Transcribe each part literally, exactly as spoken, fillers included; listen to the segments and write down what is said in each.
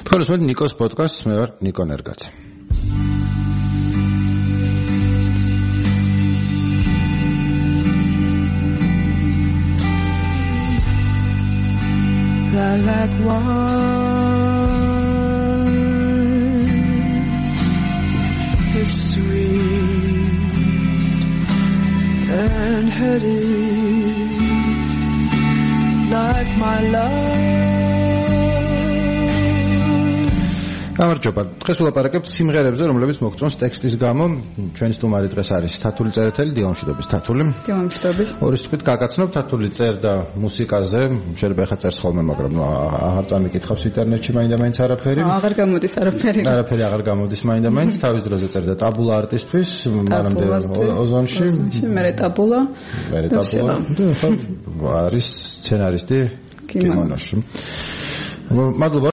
თქვენს მე ნიკოს პოდკასტს, მე ვარ ნიკო ნერგაცი. Like wine is sweet and heady, like my love. გამარჯობა. დღეს ვლაპარაკებთ სიმღერებზე, რომლებიც მოგწონს ტექსტის გამო. ჩვენი სტუმარი დღეს არის თათული წერეთელი, დილამშვიდობის თათული. დილამშვიდობის. ორის თქვით გაგაცნობ თათული წერდა მუსიკაზე, შეიძლება ახლა წერს ხოლმე, მაგრამ ნუ აღარ წამიკითხავს ინტერნეტში მაინდა-მაინც არაფერი. აღარ გამოდის არაფერი. არაფერი აღარ გამოდის მაინდა-მაინც. თავის დროზე წერდა ტაბულა არტისტვის, მანამდე ოზონში. მერე ტაბულა. მერე ტაბულა. არის სცენარისტი კიმონოში. მადლობა.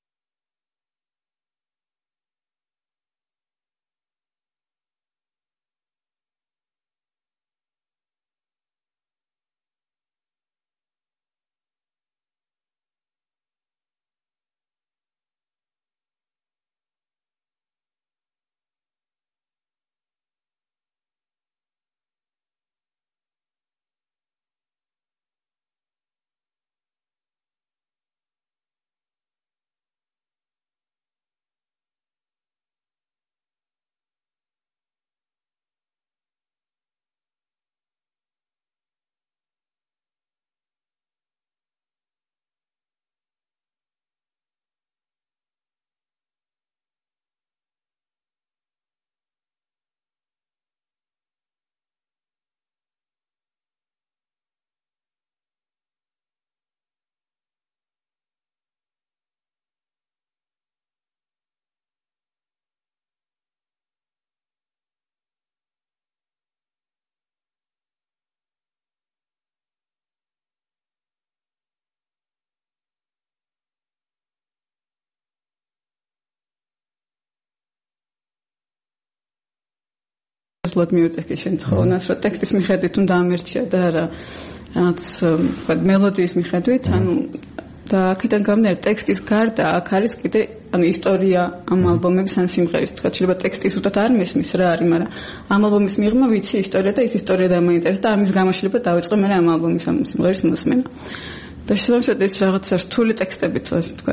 სულად მივუტეხე შენ თხოვნას, რომ ტექსტის მიხედვით უნდა ამერჩია და რა რაღაც თქვა მელოდიის მიხედვით, ანუ და აქედან გამომდინარე ტექსტის გარდა აქ არის კიდე ანუ ისტორია ამ ალბომების ან სიმღერის, თქვა შეიძლება ტექსტის უთოთ არ მესმის რა არის, მაგრამ ამ ალბომის მიღმა ვიცი ისტორია და ის ისტორია დამაინტერესდა და ამის გამო შეიძლება დავიწყო მე ამ ალბომის ამ სიმღერის მოსმენა. და შესაბამისად ეს რაღაცა რთული ტექსტებიც ასე თქვა.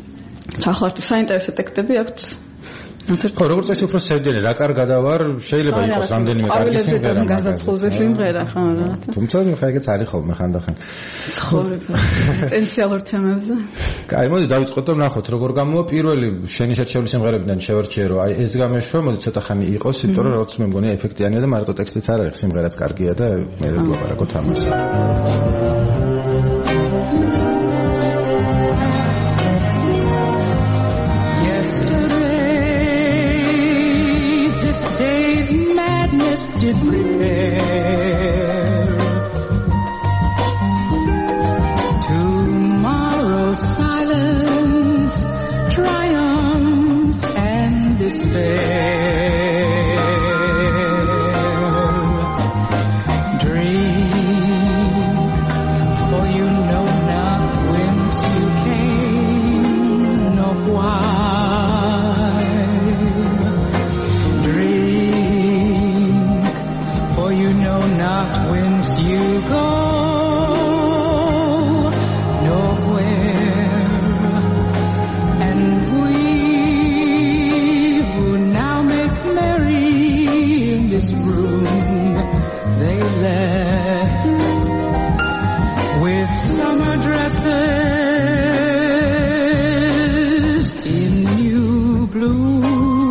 ახლა თუ საინტერესო ტექსტები აქვს ხო, როგორც წესი უფრო სევდელი, რა კარგადა ვარ, შეიძლება იყოს რამდენიმე კარგი სიმღერა. გაზაფხულზე სიმღერა, ხო რა. თუმცა ხა ეგეც არის ხოლმე ხანდახან. ცხოვრება, პოტენციალურ თემებზე. კაი, მოდი დავიწყოთ და ვნახოთ, როგორ გამოვა პირველი შენი შერჩეული სიმღერებიდან შევარჩიე, რომ აი ეს გამეშვა, მოდი ცოტა ხანი იყოს, იმიტომ რომ რაღაც მე მგონია ეფექტიანია და მარტო ტექსტიც არ არის, სიმღერაც კარგია და მე ვლაპარაკოთ ამაზე. Day's madness did prepare tomorrow's silence, triumph and despair. Drink, for you know not whence you came, nor why. You know not whence you go, nowhere. And we who now make merry in this room, they left with summer dresses in new bloom.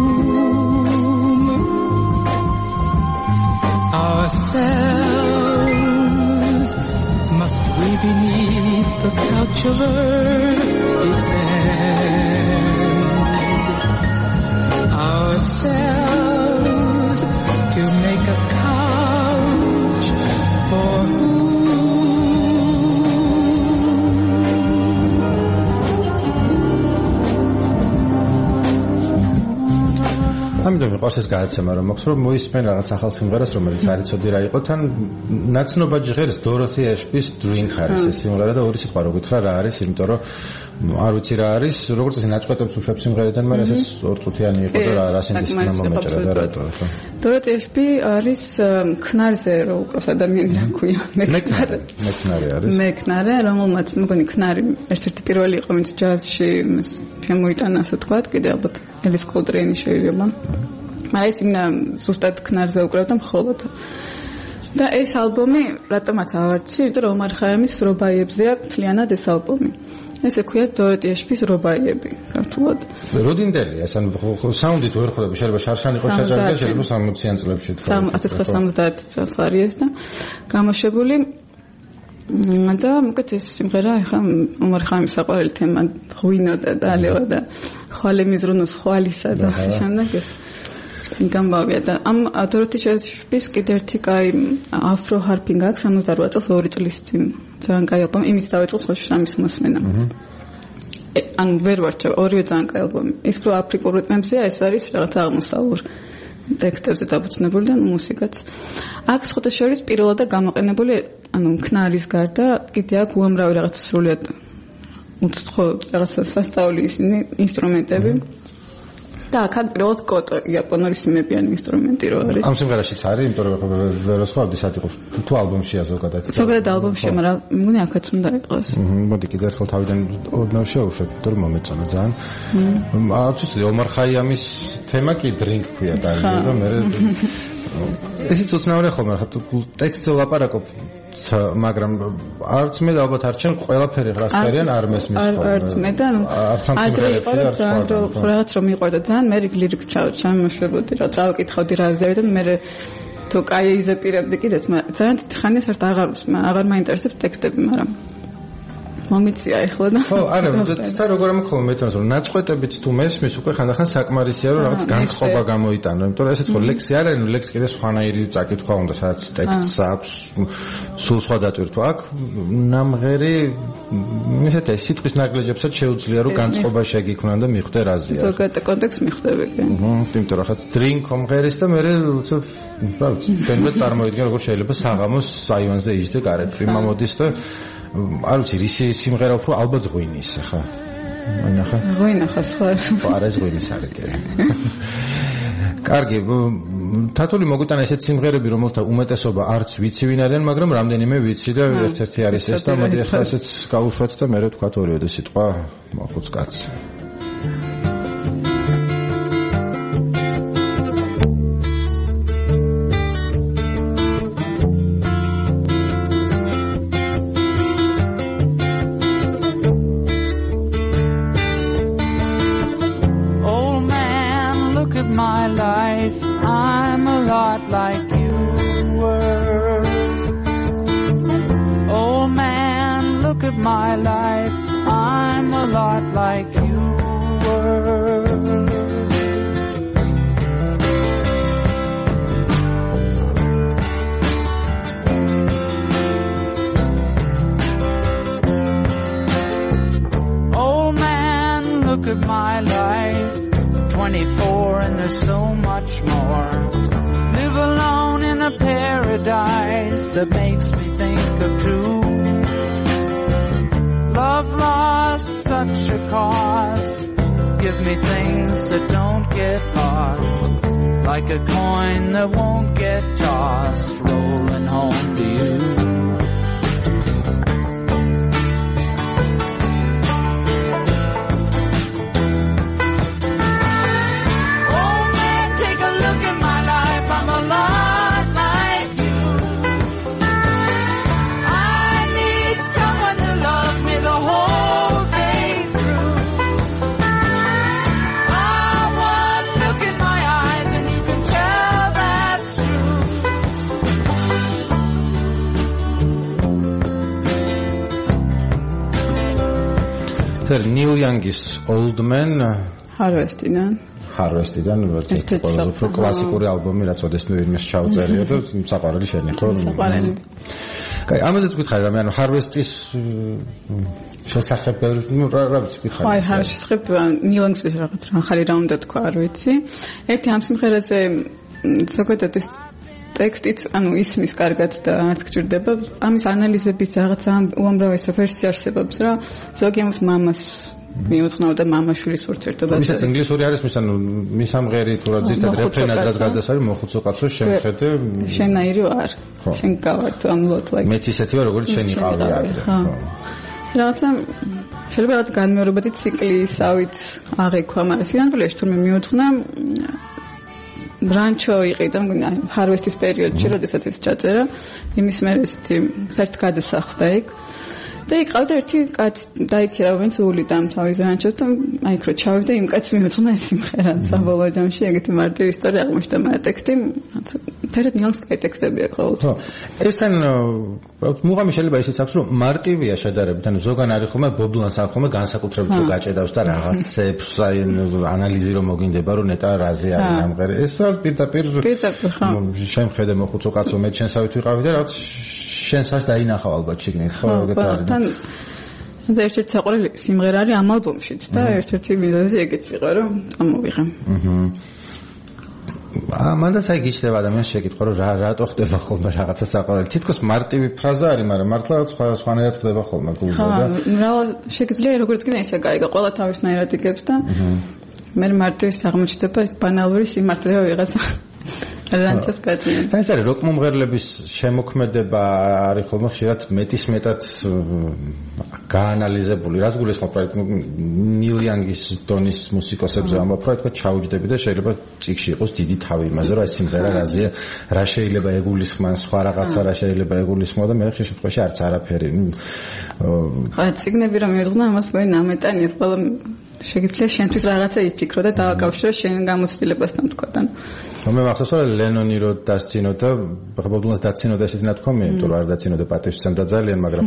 Ourselves must we beneath the couch of earth descend, ourselves to make a couch for whom? ამიტომ იყოს ეს გადაცემა, რომ მოხსრო მოისმენ რაღაც ახალ სიმღერას, რომელიც არ იცოდი რა იყო, თან ნაცნობად ჟღერს დოროთი ეშპის Drink არის ეს სიმღერა და ორი სიტყვა რო გითხრა რა არის, იმიტომ რომ არ ვიცი რა არის, როგორც ესე ნაწყვეტებს უშვებს სიმღერიდან, მაგრამ ესეც ორწუთიანი იყო და რა სინდისკნა მომეჭრა და რატო ხო. დოროტი ეშპი არის ქნარზე რო უკრავს ადამიანი რა ქვია, მეკნარე. მეკნარე არის. მეკნარე, რომელმაც მგონი ქნარი ერთ-ერთი პირველი იყო, ვინც ჯაზში შემოიტანა, ასე ვთქვათ, კიდე ალბათ ელის კოლტრეინი შეიძლება. მაგრამ ის იმნა ზუსტად ქნარზე უკრავდა მხოლოდ. და ეს ალბომი რატომაც ავარჩი, იმიტომ რომ ომარ ხაიამის რობაიებზეა მთლიანად ეს ალბომი. ესე ქვია დოროტი ეშპის რობაიები ქართულად. როდინდელია, ეს ანუ საუნდით ვერ ხვდები, შეიძლება შარშან იყოს ჩაჭარბი და შეიძლება სამოციან წლებში თქვა. ათას ცხრაასა სამოცდაათი წელს არის ეს და გამოშვებული და მოკეთ ეს სიმღერა ახლა ომარ ხაიამის საყვარელი თემა ღვინო და დალევა და ხვალე მიზრუნოს ხვალისა და ასე შემდეგ ეს გამბავია და ამ დოროტი ეშპის კიდე ერთი კაი afro harping აქვს სამოცდარვა წელს ორი წლის წინ ძალიან კაი ალბომი იმით დავიწყო სხვაში სამის მოსმენა ან ვერ ვარჩევ ორივე ძალიან კაი ალბომი ის რო აფრიკულ რიტმებზეა ეს არის რაღაც აღმოსავლურ ტექსტებზე დაფუძნებული და მუსიკაც აქ სხვათა შორის პირველად და გამოყენებული ანუ ქნარის გარდა კიდე აქ უამრავი რაღაც სრულიად უცხო რაღაც სასწაული ისინი ინსტრუმენტები და აქ პირველად კოტო იაპონური სიმებიანი ინსტრუმენტი რო არის. ამ სიმღერაშიც არის, იმიტომ რომ ვერ ვსვავდი სად იყო თუ ალბომშია ზოგადად. ზოგადად ალბომშია, მაგრამ მგონი აქაც უნდა იყოს. მოდი კიდე ერთხელ თავიდან ორ შევუშვებ, იმიტომ რომ მომეწონა ძალიან. აუცილებლად ომარ ხაიამის თემა კი დრინკ ქვია დაიწყო და მე ესეც უცნაური ხოლმე, ხა ტექსტზე ვლაპარაკობ, მაგრამ არც მე და ალბათ არ ჩენ ყველაფერი რასფერიან არ მესმის ხოლმე. არც მე და ანუ ადრე იყო რაღაც რომ მიყვარდა ძალიან, მე ლირიკს ჩამოშვებოდი, რა წავიკითხავდი რა ზევი და მე თუ კაი იზეპირებდი კიდეც, მაგრამ ძალიან დიდი ხანია საერთოდ აღარ აღარ მაინტერესებს ტექსტები, მაგრამ მომიცია ეხლა და ხო, არა, და როგორ ამქოლო მეტყვი რომ ნაწყვეტებით თუ მესმის უკვე ხანდახან საკმარისია რომ რაღაც განწყობა გამოიტანო, იმიტომ რომ ესეც ხო ლექსი არ არის, ლექსი კიდე სხვანაირი წაკითხვა უნდა, სადაც ტექსტს აქვს სულ სხვა დატვირთვა. აქ ნამღერი ისეთი სიტყვის ნაგლეჯებსაც შეუძლია რომ განწყობა შეგიქმნან და მიხვდე რაზეა. ზოგადად კონტექსტს მიხვდები კი. აჰა, იმიტომ რომ ხა დრინკ მომღერის და მე რა ვიცი, თქვენმე წარმოიდგენ როგორ შეიძლება საღამოს საივანზე იჯდე გარეთ, პრიმა მოდის და არ ვიცი, ისი სიმღერა უფრო ალბათ ღვინის, ხა? ანახა. ღვინა ხა სხვა. არა, ეს ღვინის არის კი. კარგი, თათული მოგვიტანა ესეთ სიმღერები, რომელთა უმეტესობა არც ვიცი ვინ არიან, მაგრამ რამდენიმე ვიცი და ერთ-ერთი არის ეს და მოდი ახლა ესეც გავუშვათ და მე რა თქვა ორივე სიტყვა მოხუც კაცი. I'm a lot like you were. Oh man, look at my life. I'm a lot like you were. Oh man, look at my life. twenty-four and there's so much more. Live alone in a paradise that makes me think of two. Love lost such a cost. Give me things that don't get lost. Like a coin that won't get tossed. Rolling home to you. Neil Young-ის Old Man Harvest-დან Harvest-დან ერთ-ერთი ყველაზე უფრო კლასიკური ალბომი, რაც ოდესმე ვინმეს ჩაუწერია და საყვარელი შენი ხო? საყვარელი. კაი, ამაზეც გითხარი რა, მე ანუ Harvest-ის შესახებ რა ვიცი გითხარი. აი, Harvest-ის შესახებ Neil Young-ის რაღაც ახალი რა უნდა თქვა, არ ვიცი. ერთი ამ სიმღერაზე ზოგადად ეს ტექსტიც, ანუ ისმის კარგად და არც გჭირდება. ამის ანალიზების რაღაც უამრავი ვერსია არსებობს რა. ზოგი ამას მამას მიუძღვნავდა მამაშვილის ურთიერთობას. ისაც ინგლისური არის მის ანუ მის ამღერი თუ რა ძირთად რეფრენად რაც გაზდას არის მოხუცო კაცო შემხედე შენაირი ვარ. შენ გავართ ამლოთ like. მეც ისეთი ვარ როგორც შენ იყავი ადრე. რაღაცა შეიძლება რაღაც განმეორებადი ციკლისავით აღიქვა, მაგრამ სინამდვილეში თურმე მიუძღვნა რანჩო იყიდა ჰარვესტის პერიოდში, როდესაც ეს ჩაწერა, იმის მერე ესეთი საერთოდ გადასახლდა იქ. და იყავდა ერთი კაცი დაიქირა, ვინც უვლიდა თავის რანჩოს და აი იქ რო ჩავიდა, იმ კაცს მიუძღვნა ეს სიმღერა საბოლოო ჯამში, ეგეთი მარტივი ისტორია აღმოჩნდა, მაგრამ ტექსტი საერთოდ ნილსკაი ტექსტებია ყოველთვის. ხო, ესთან მუღამი შეიძლება ისიც აქვს, რომ მარტივია შედარებით, ანუ ზოგან არის ხოლმე ბობლანს აქვს ხოლმე განსაკუთრებით თუ გაჭედავს და რაღაცებს აი ანალიზი რომ მოგინდება, რომ ნეტა რაზე არის ამღერი. ეს რა პირდაპირ პირდაპირ ხო. შემხედე მოხუცო კაცო მე ჩვენსავით ვიყავი და რაც შენსაც დაინახავ ალბათ შეგნით ხო ეგეც არის. თან ერთ-ერთი საყვარელი სიმღერა არის ამ ალბომშიც და ერთ-ერთი მიზეზი ეგეც იყო რომ წამოვიღე. აჰა. აა მანდაც აი გიჩნდება ადამიანს შეკითხვა რომ რა რატო ხდება ხოლმე რაღაცა საყვარელი. თითქოს მარტივი ფრაზა არის, მაგრამ მართლა სხვა სხვანაირად ხდება ხოლმე გულზე და. ხო, მრავალ შეგიძლია როგორც კი ისე გაიგო, ყველა თავისნაირად იგებს და მე მარტივი აღმოჩნდება ეს ბანალური სიმართლე ვიღაცა. რანჩოს კაცია. და ეს არის როკ მომღერლების შემოქმედება არის ხოლმე ხშირად მეტის მეტად გაანალიზებული. რას გულისხმობ პროექტ ნილ იანგის დონის მუსიკოსებზე ამბობ რომ თქვა ჩაუჯდები და შეიძლება წიგში იყოს დიდი თავი იმაზე რომ ეს სიმღერა რაზეა, რა შეიძლება ეგულისხმან, სხვა რაღაცა რა შეიძლება ეგულისხმო და მე ხშირ შემთხვევაში არც არაფერი. ხო, წიგნები რომ მიიღნა ამას პოე ნამეტანია, ყველა შეგიძლია შენთვის რაღაცა იფიქრო და დავაკავშირო შენ გამოცდილებასთან თქვა. ხო მე მახსოვს რომ ლენონი რო დასცინო და ბობლანს დაცინო და ესეთი ნათქვამია, იმიტომ რომ არ დაცინო და პატივსცემდა ძალიან, მაგრამ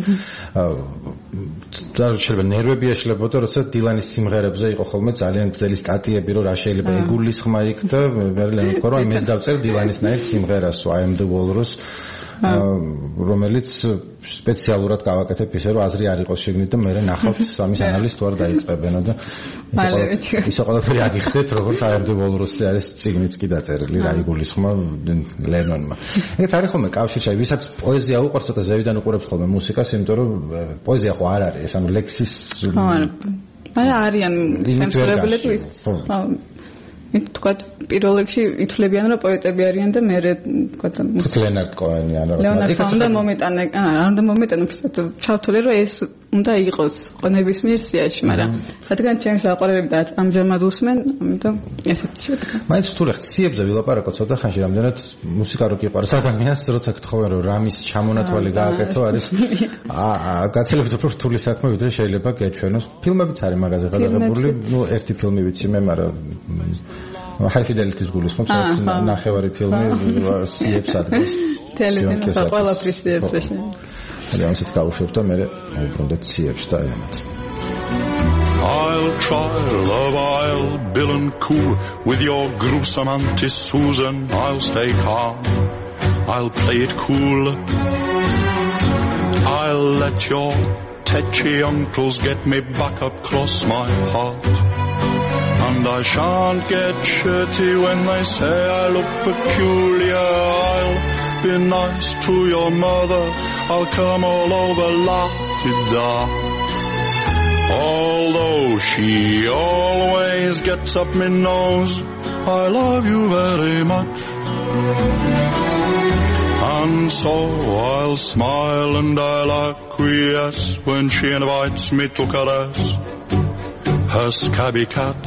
და შეიძლება ნერვები ეშლებოდა, როცა დილანის სიმღერებზე იყო ხოლმე ძალიან გრძელი სტატიები, რომ რა შეიძლება ეგულისხმა იქ და მე ლენონი თქვა რომ აი მეც დავწერ დილანისნაირ სიმღერას, I am the walrus. რომელიც სპეციალურად გავაკეთებ ისე რომ აზრი არ იყოს შეგნით და მე ნახავთ სამის ანალიზს თუ არ დაიწყებენო და ისე ყველაფერი აგიხდეთ როგორც I am the walrus-ი არის წიგნიც კი დაწერილი რა იგულისხმა ლენონმა. ეგეც არის ხოლმე კავშირში, ვისაც პოეზია უყვარს ცოტა ზევიდან უყურებს ხოლმე მუსიკას, იმიტომ რომ პოეზია ხო არ არის, ანუ ლექსის ხო არა არიან შემსრულებლები ხო თქვა პირველ რიგში ითვლებიან რომ პოეტები არიან და მე თქვა ლენარდ კოენი ან ლეონარდ კოენი მომეტანა არა არ მომეტანა ჩავთვლე რომ ეს უნდა იყოს ყონებისმიერ სიაში, მაგრამ რადგან ჩემს საყვარელები და ამჟამად უსმენ, ამიტომ ესეთი შედგა. მაინც რთული ხციებზე ვილაპარაკო ცოტა ხანში, რამდენად მუსიკა რო გიყვარს ადამიანს, როცა გთხოვენ რომ რამის ჩამონათვალი გააკეთო, არის აა გაცილებით უფრო რთული საქმე, ვიდრე შეიძლება გეჩვენოს. ფილმებიც არის მაგაზე გადაღებული, ნუ ერთი ფილმი ვიცი მე, მაგრამ High Fidelity-ის გულისხმობს, რაც ნახევარი ფილმი სიებს ადგილს. ტელევიზორზე ყველაფრის სიებს შეშენ. Realmente გავუშვებ და მე უბრალოდ ციებს და ამათ. I'll try love, I'll bill and coo with your gruesome Auntie Susan. I'll stay calm, I'll play it cool. I'll let your tetchy uncles get me back up across my heart. And I shan't get shirty when they say I look peculiar. I'll be nice to your mother, I'll come all over la-ti-da. Although she always gets up my nose, I love you very much. And so I'll smile and I'll acquiesce when she invites me to caress her scabby cat.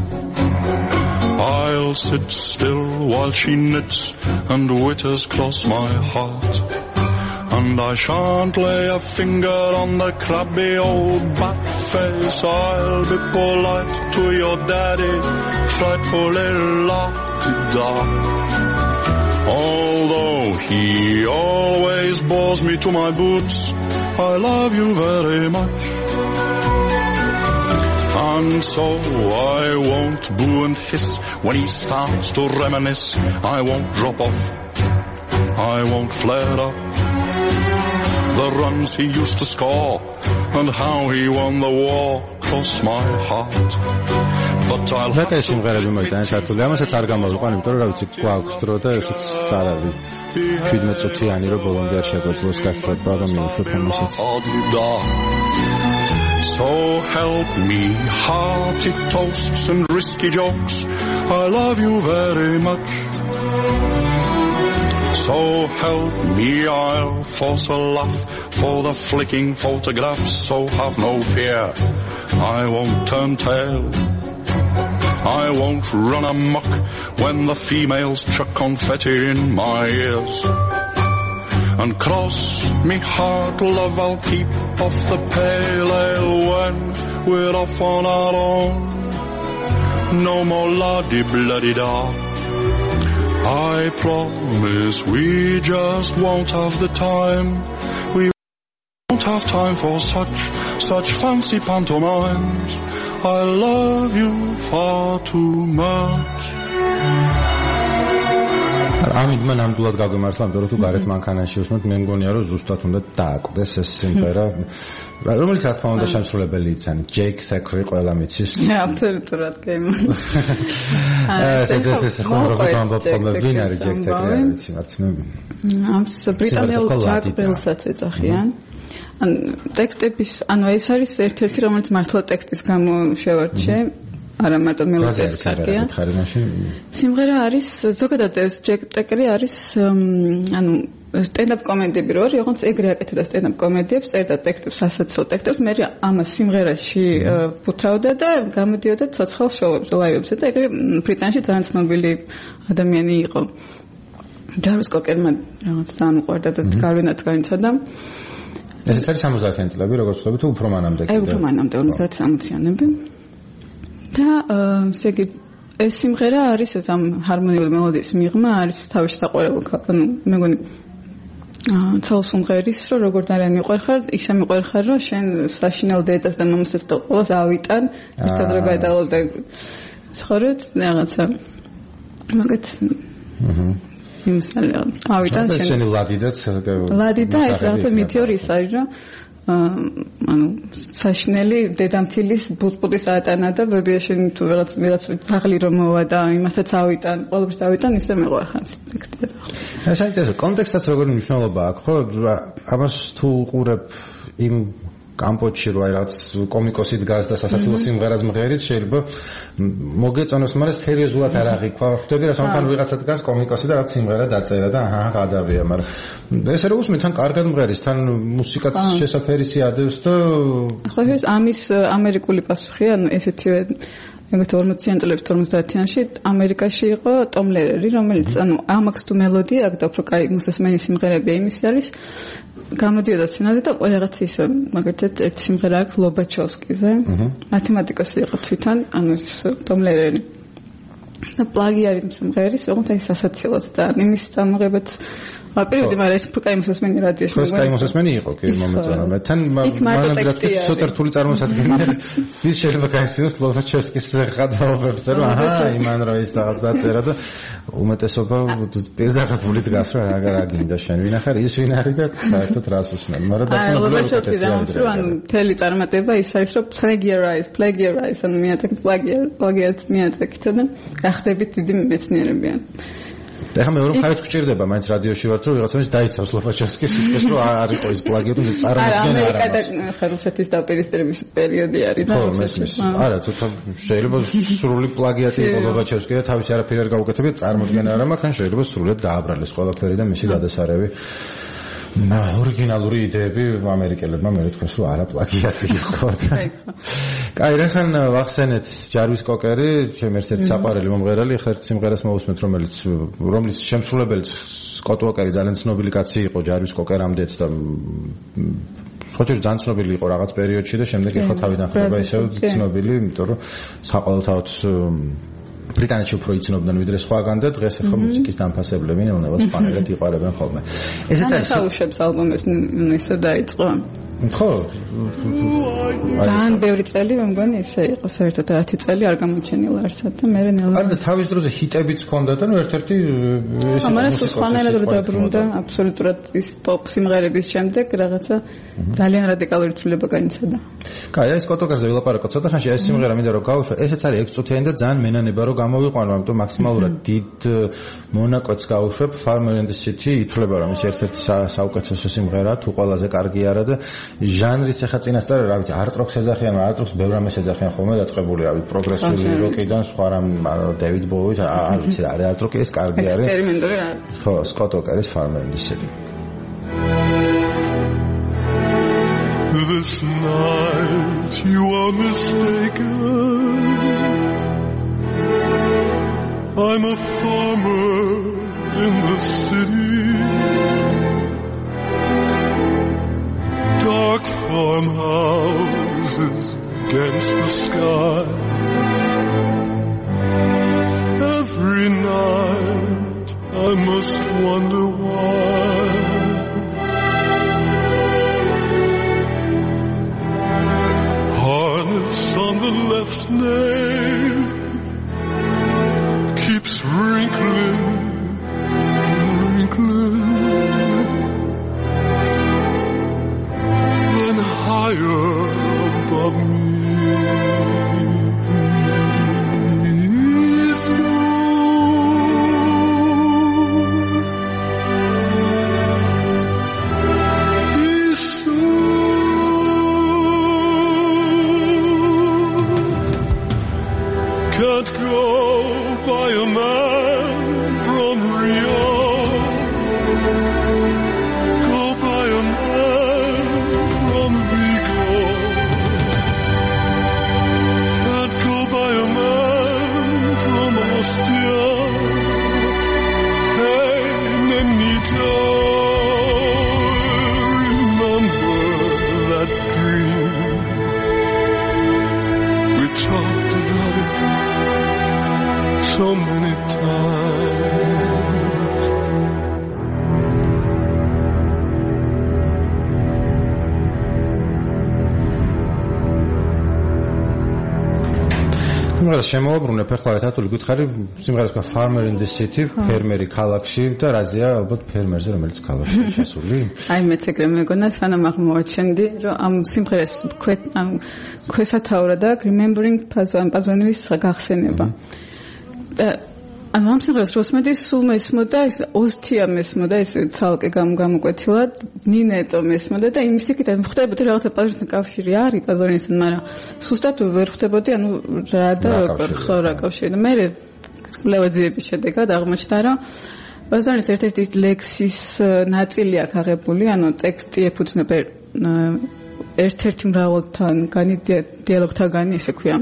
I'll sit still while she knits and witters cross my heart. And I shan't lay a finger on the crabby old bat face. I'll be polite to your daddy, frightfully la-ti-da. Although he always bores me to my boots, I love you very much. And so I won't boo and hiss when he starts to reminisce. I won't drop off, I won't flare up. The runs he used to score and how he won the war cross my heart. But I'll have to სიმღერები მოიტანა საერთოდ ამასაც არ გამოვიყვან, იმიტომ რომ რა ვიცი, გვაქვს დრო და ესეც არ არის. შვიდმეტ წუთიანი რომ ბოლომდე არ შეგვეძლოს გასწრება და მივუშვებ ამასაც. So help me, hearty toasts and risky jokes, I love you very much. So help me, I'll force a laugh for the flicking photographs, so have no fear, I won't turn tail. I won't run amok when the females chuck confetti in my ears. And cross me heart, love, I'll keep off the pale ale when we're off on our own. No more la-di-blah-di-da. I promise we just won't have the time. We won't have time for such, such fancy pantomimes. I love you far too much. ამით მან ამდულად გაგვიმართლა, იმიტომ რომ თუ გარეთ მანქანაში უსმენთ, მე მგონია რომ ზუსტად უნდა დააკვდეს ეს სიმღერა, რომელიც რა თქმა უნდა შემსრულებელი იცანი, ჯეიკ თეკრი ყველა მიცის. აბსოლუტურად გემო. ეს ეს ხომ რომ ამბობ ხოლმე ვინ არის ჯეიკ თეკრი, არ ვიცი მარც მე. ამს ბრიტანელ ჯაკ ბელსაც ეძახიან. ან ტექსტების, ანუ ეს არის ერთ-ერთი რომელიც მართლა ტექსტის გამო შევარჩე. არა მარტო მელოდიაც კარგია. სიმღერა არის ზოგადად ეს ჯეიკ ტრეკერი არის ანუ სტენდაპ კომედიები რო არის, ოღონდ ეგრე აკეთებდა სტენდაპ კომედიებს, წერდა ტექსტებს, სასაცილო ტექსტებს, მე ამას სიმღერაში ფუთავდა და გამოდიოდა ცოცხალ შოუებზე, ლაივებზე და ეგრე ბრიტანეთში ძალიან ცნობილი ადამიანი იყო. ჯარვის კოკერმა რაღაც ძალიან უყვარდა და გარვინაც განიცადა. ეს არის სამოცდაათიანი წლები, როგორც ვთქვი, თუ უფრო მანამდე. აი უფრო მანამდე ორმოცდაათი სამოციანები. და ესე იგი ეს სიმღერა არის ეს ამ ჰარმონიული მელოდიის მიღმა არის თავში საყვარელი, ანუ მე მგონი ცალ სიმღერის რომ როგორ დარიან მიყვარხარ, ისე მიყვარხარ რომ შენ საშინელ დედას და მამასაც და ყველას ავიტან, ერთად რა გადავალ და ცხოვრობ რაღაცა მაგათ აჰა იმსალე ავიტან შენ შენ ლადიდაც ლადი და ეს რაღაცა მითეორი ის არის რომ ანუ საშინელი დედამთილის ბუწბუდის ატანა და ბებიაში თუ რაღაც ვიღაც თაღლი რომ მოვა და იმასაც ავიტან, ყოველთვის ავიტან, ისე მეყვარხარ ტექსტი. ეს საინტერესო კონტექსტსაც როგორი მნიშვნელობა აქვს, ხო? ამას თუ უყურებ იმ კამპოჩში რო აი რაღაც კომიკოსი დგას და სასაცილო სიმღერას მღერით, შეიძლება მოგეწონოს, მაგრამ სერიოზულად არ აღიქვა. ხვდები რა სამყარო ვიღაცა დგას კომიკოსი და რაღაც სიმღერა დაწერა და აჰა გადავია, მაგრამ ესე რომ usმენ თან კარგად მღერის, თან მუსიკაც შესაფერისი ადევს და ხო ეს ამის ამერიკული პასუხი, ანუ ესეთივე ეგეთ ორმოციან წლებში ორმოცდაათიანში ამერიკაში იყო ტომ ლერერი, რომელიც ანუ ამაქვს თუ მელოდია აქ და უფრო კაი მოსასმენი სიმღერები იმის არის გამოდიოდა სცენაზე და რაღაც ის მაგალითად ერთი სიმღერა აქვს ლობაჩოვსკიზე, მათემატიკოსი იყო თვითონ, ანუ ის ტომ ლერერი. და პლაგიატი სიმღერის, ოღონდ აი სასაცილოდ და იმის წამოღებაც აპირებდი, მაგრამ ეს უფრო კაი მოსასმენი რადიოში მოგონა. ეს კაი მოსასმენი იყო კი მომეწონა. მე თან მანამდე რა თქმა უნდა ცოტა რთული წარმოსადგენია. ის შეიძლება გაიცნოს ლობაჩოვსკის გადაობებს, რომ აჰა, იმან რა ის რაღაც დაწერა და უმეტესობა პირდაპირ დგას რა რა გინდა შენ ვინ ახარ ის ვინ არის და საერთოდ რას უსმენ. მაგრამ და ლობაჩოვსკი დამშრა, ანუ მთელი წარმატება ის არის, რომ plagiarize, plagiarize, ანუ მიატაკეთ პლაგიატ მიატაკეთ და გახდებით დიდი მეცნიერებიან. და ახლა მეორე მხარეს გვჭირდება, მაინც რადიოში ვართ, რომ ვიღაცას დაიცავს ლობაჩოვსკის სიტყვას, რომ არ იყო ის პლაგიატი, და წარმოგვიდგენ არა. ამერიკა და რუსეთის დაპირისპირების პერიოდი არის და არა, თუ შეიძლება სრული პლაგიატი იყო ლობაჩოვსკი და თავის არაფერი არ გაუკეთებია, წარმოგვიდგენ არა, მაგრამ შეიძლება სრულად დააბრალეს ყველაფერი და მისი გადასარევი. და ორიგინალური იდეები ამერიკელებმა მე თქვენ რომ არა პლაგიატი იყო და კაი რახან ვახსენეთ ჯარვის კოკერი ჩემ ერთ-ერთი საყვარელი მომღერალი ხერთ სიმღერას მოვუსმენთ რომელიც რომლის შემსრულებელიც სკოტ უოკერი ძალიან ცნობილი კაცი იყო ჯარვის კოკერამდეც და ხოჭერ ძალიან ცნობილი იყო რაღაც პერიოდში და შემდეგ ეხლა თავიდან ხდება ისევ ცნობილი იმიტომ რომ საყოველთაოდ ბრიტანეთში უფრო იცნობდნენ ვიდრე სხვაგან და დღეს ახლა მუსიკის დამფასებლები ნელ-ნელა სპანელად იყარებენ ხოლმე. ესეც არის საუშვებს ალბომებს ისე დაიწყო. ხო ძალიან ბევრი წელი მე მგონი ისე იყო საერთოდ ათი წელი არ გამოჩენილა არსად და მე ნელა არა და თავის დროზე ჰიტებიც ჰქონდა და ნუ ერთ-ერთი ეს ამარა სხვანაირად დაბრუნდა აბსოლუტურად ის პოპ სიმღერების შემდეგ რაღაცა ძალიან რადიკალური ცვლილება განიცადა. კაი, ეს კოტოკარზე ვილაპარაკოთ ცოტა ხანში, ეს სიმღერა მინდა რომ გავუშვა, ესეც არის ექვს წუთიანი და ძალიან მენანება რომ გამოვიყვანო, ამიტომ მაქსიმალურად დიდ მონაკვეთს გავუშვებ. Farmer in the City ითვლება რომ ის ერთ-ერთი საუკეთესო სიმღერაა, თუ ყველაზე კარგი არა და ჟანრიც ახლა წინასწარ რა ვიცი, art rock-ს ეძახიან, art rock-ს ბევრ რამეს ეძახიან ხოლმე დაწყებული, რა ვიცი, პროგრესული როკიდან სხვა რამ David Bowie, არ ვიცი რა არის art rock-ი, ეს კარგი არის. ექსპერიმენტული არის. ხო, Scott Walkeris Farmer in the City. This night you are mistaken. I'm a farmer in the city. Dark farmhouses against the sky. Every night I must wonder why. Harness on the left nail keeps wrinkling, wrinkling. Then higher above me is so many times. სიმღერას შემოვაბრუნებ ახლა ეთათული გითხარი სიმღერას ყვა Farmer in the City, ფერმერი ქალაქში და რაზეა ალბათ ფერმერზე რომელიც ქალაქში ჩასული. აი მეც ეგრე მეგონა სანამ აღმოაჩენდი რომ ამ სიმღერას ამ ქვესათაურად და remembering პაზონის გახსენება. და ანუ ამ სიმღერას როსმედი სულ მესმოდა ის ოსთია მესმოდა ის ცალკე გამოკვეთილად ნინეტო მესმოდა და იმის იქით ხვდებოდი რაღაცა პაზონის კავშირი არის პაზონისთან, მაგრამ სუსტად ვერ ხვდებოდი ანუ რა და როგორ ხო რა კავშირი და მე ლევაძიების შედეგად აღმოჩნდა რომ პაზონის ერთ-ერთი ლექსის ნაწილი აქ აღებული, ანუ ტექსტი ეფუძნება ერთ-ერთი მრავალთან განი დიალოგთაგანი ესე ქვია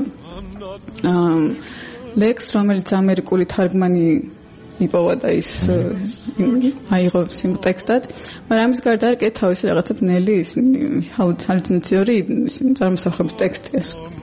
ლექს, რომელიც ამერიკული თარგმანი იპოვა და ის აიღო იმ ტექსტად, მაგრამ ამის გარდა არ კეთა თავისი რაღაცა ბნელი ისინი ჰალუცინაციური წარმოსახვების ტექსტია.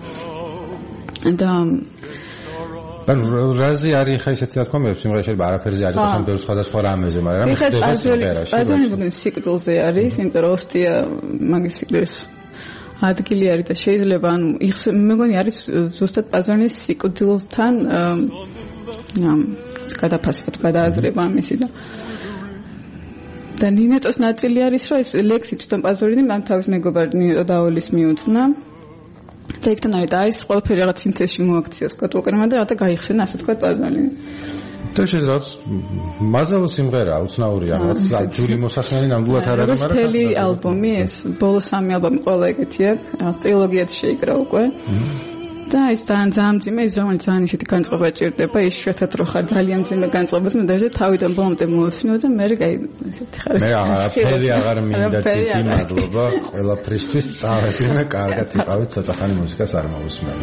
და ანუ რაზე არის ხა ისეთი რა თქმა უნდა სიმღერა შეიძლება არაფერზე არ იყოს ამ ბევრ სხვადასხვა რამეზე, მაგრამ რა ხდება სიმღერაში. პაზონი ბუნების სიკვდილზე არის, იმიტომ რომ ოსტია მაგის სიკვდილის ადგილი არის და შეიძლება ანუ მეგონი არის ზუსტად პაზონის სიკვდილთან ამ გადაფასება თუ გადააზრება ამისი და და ნინეტოს ნაწილი არის რომ ეს ლექსი თვითონ პაზონი მან თავის მეგობარ ნინეტო დაოლის მიუძღვნა და იქთან არის და ის ყველაფერი რაღაც სინთეზში მოაქცია სკოტ-უოკერმა და რათა გაიხსენა ასე თქვა პაზონი. და შეიძლება მაზალ სიმღერა უცნაურია რაღაც ჯული მოსასმენი ნამდვილად არ არის, მაგრამ თელი ალბომი ეს ბოლო სამი ალბომი ყველა ეგეთი აქვს, ტრილოგიად შეიკრა უკვე. და ის ძალიან ძალიან მძიმე ის რომელიც ძალიან ისეთი განწყობა ჭირდება, ის შეათად რო ხარ ძალიან მძიმე განწყობას მე დაჟე თავიდან ბოლომდე მოусმინო და მე გაი ესეთი ხარ. მე არაფერი აღარ მინდა დიდი მადლობა ყველაფრისთვის წავედი მე კარგად იყავით ცოტა ხანი მუსიკას არ მოусმენა.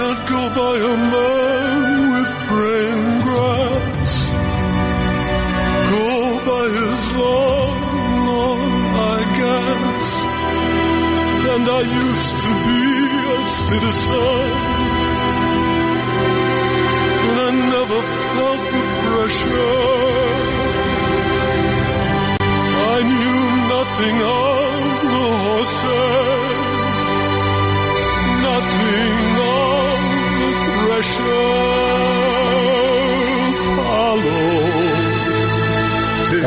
Go by his lawn, I guess. And I used to be a citizen, and I never felt the pressure. I knew nothing of the horses.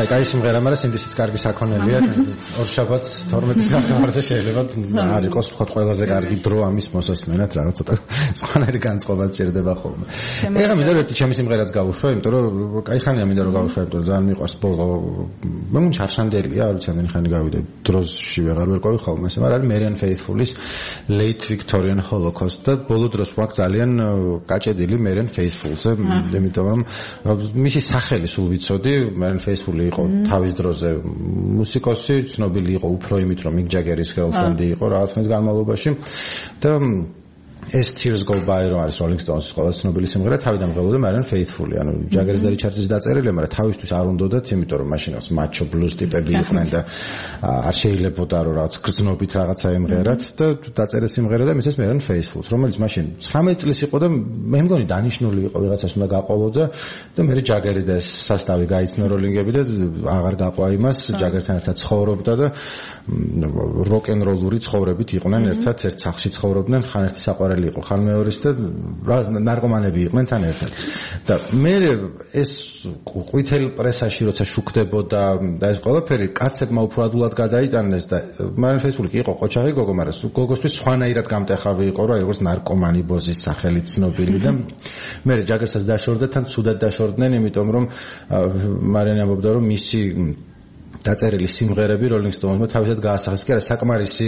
კაი, კაი სიმღერა, მაგრამ სინდისიც კარგი საქონელია. ორშაბათს თორმეტის ნახევარზე შეიძლება არ იყოს ვთქვათ ყველაზე კარგი დრო ამის მოსასმენად, რაღაც ცოტა სხვანაირი განწყობა ჭირდება ხოლმე. ეხლა მინდა რომ ერთი ჩემი სიმღერაც გავუშვა, იმიტომ რომ კაი ხანია მინდა რომ გავუშვა, იმიტომ რომ ძალიან მიყვარს ბოლო. მე მგონი ჩარშანდელია, არ ვიცი ამდენი ხანი გავიდა, დროში ვეღარ ვერკვევი ხოლმე, მაგრამ არის Marianne Faithfull-ის Late Victorian Holocaust და ბოლო დროს მაქვს ძალიან გაჭედილი Marianne Faithfull-ზე, იმიტომ რომ მისი სახელი სულ ვიცოდი, Marianne Faithfull-ი იყო თავის დროზე მუსიკოსი, ცნობილი იყო უფრო იმით, რომ Mick Jagger-ის girlfriend-ი იყო რაღაც ხნის განმავლობაში და As Tears Go By რომ არის Rolling Stones-ის ყველა ცნობილი სიმღერა, თავიდან მღეროდა Marianne Faithfull-ი, ანუ Jagger-ის და Richards-ის დაწერილია, მაგრამ თავისთვის არ უნდოდათ, იმიტომ რომ მაშინაც macho blues ტიპები იყვნენ და არ შეიძლებოდა რომ რაღაც გრძნობით რაღაცა ემღერათ და დაწერეს სიმღერა და მისცეს Marianne Faithfull-ს, რომელიც მაშინ ცხრამეტ წლის იყო და მე მგონი დანიშნული იყო, ვიღაცას უნდა გაყოლოდა და მე Jagger-ი და სასტავი გაიცნო Rolling-ები და აღარ გაყვა იმას, Jagger-თან ერთად ცხოვრობდა და როკ-ენ-როლური ცხოვრებით იყვნენ ერთად, ერთ სახლში ცხოვრობდნენ, ხან ერთი საყვარელი იყო, ხან მეორის და ნარკომანები იყვნენ თან ერთად. და მე ეს ყვითელ პრესაში როცა შუქდებოდა და ეს ყველაფერი კაცებმა უფრო ადულად გადაიტანეს და Marianne Faithfull კი იყო ყოჩაღი გოგო, მაგრამ გოგოსთვის სხვანაირად გამტეხავი იყო, რა როგორც ნარკომანი ბოზის სახელით ცნობილი და მე Jagger-საც დაშორდა, თან ცუდად დაშორდნენ, იმიტომ რომ Marianne ამბობდა რომ მისი დაწერილი სიმღერები Rolling Stones-მა თავისად გაასახეს, კი არა საკმარისი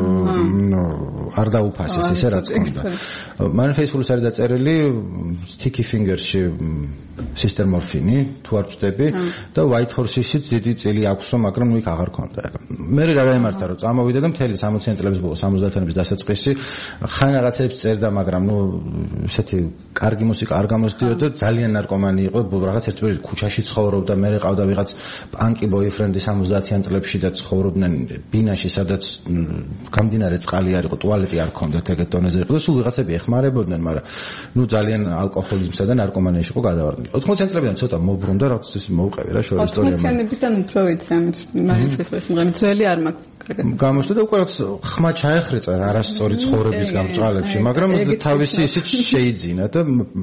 არ დაუფასეს ისე რაც ქონდა. Marianne Faithfull-ის არის დაწერილი Sticky Fingers-ში Sister Morphine, თუ არ ვწდები და White Horses-ში დიდი წილი აქვს, მაგრამ ნუ იქ აღარ ქონდა. მე რა გამართა რომ წამოვიდა და მთელი სამოციანი წლების ბოლო სამოცდაათიანების დასაწყისი ხან რაღაცებს წერდა, მაგრამ ნუ ესეთი კარგი მუსიკა არ გამოსდიოდა, ძალიან ნარკომანი იყო, რაღაც ერთ პერიოდში ქუჩაში ცხოვრობდა, მე ყავდა ვიღაც პანკი ბოიფრენდი სამოცდაათიან წლებში და ცხოვრობდნენ ბინაში, სადაც გამდინარე წყალი არ იყო, ტუალეტი არ ქონდათ, ეგეთ დონეზე იყო და სულ ვიღაცები ეხმარებოდნენ, მაგრამ ნუ ძალიან ალკოჰოლიზმსა და ნარკომანიაში იყო გადავარდნილი. ოთხმოციანი წლებიდან ცოტა მოbrunდა, რაღაც ისე მოუყევი რა შორის ისტორია. ოთხმოციანებიდან უფრო ვიცი ამით, Marianne Faithfull-ის მღერა ძველი არ მაქვს კარგად. გამოჩნდა და უკვე რაღაც ხმა ჩაეხრეწა არასწორი ცხოვრების გამჭყალებში, მაგრამ თავისი ისიც შეიძინა და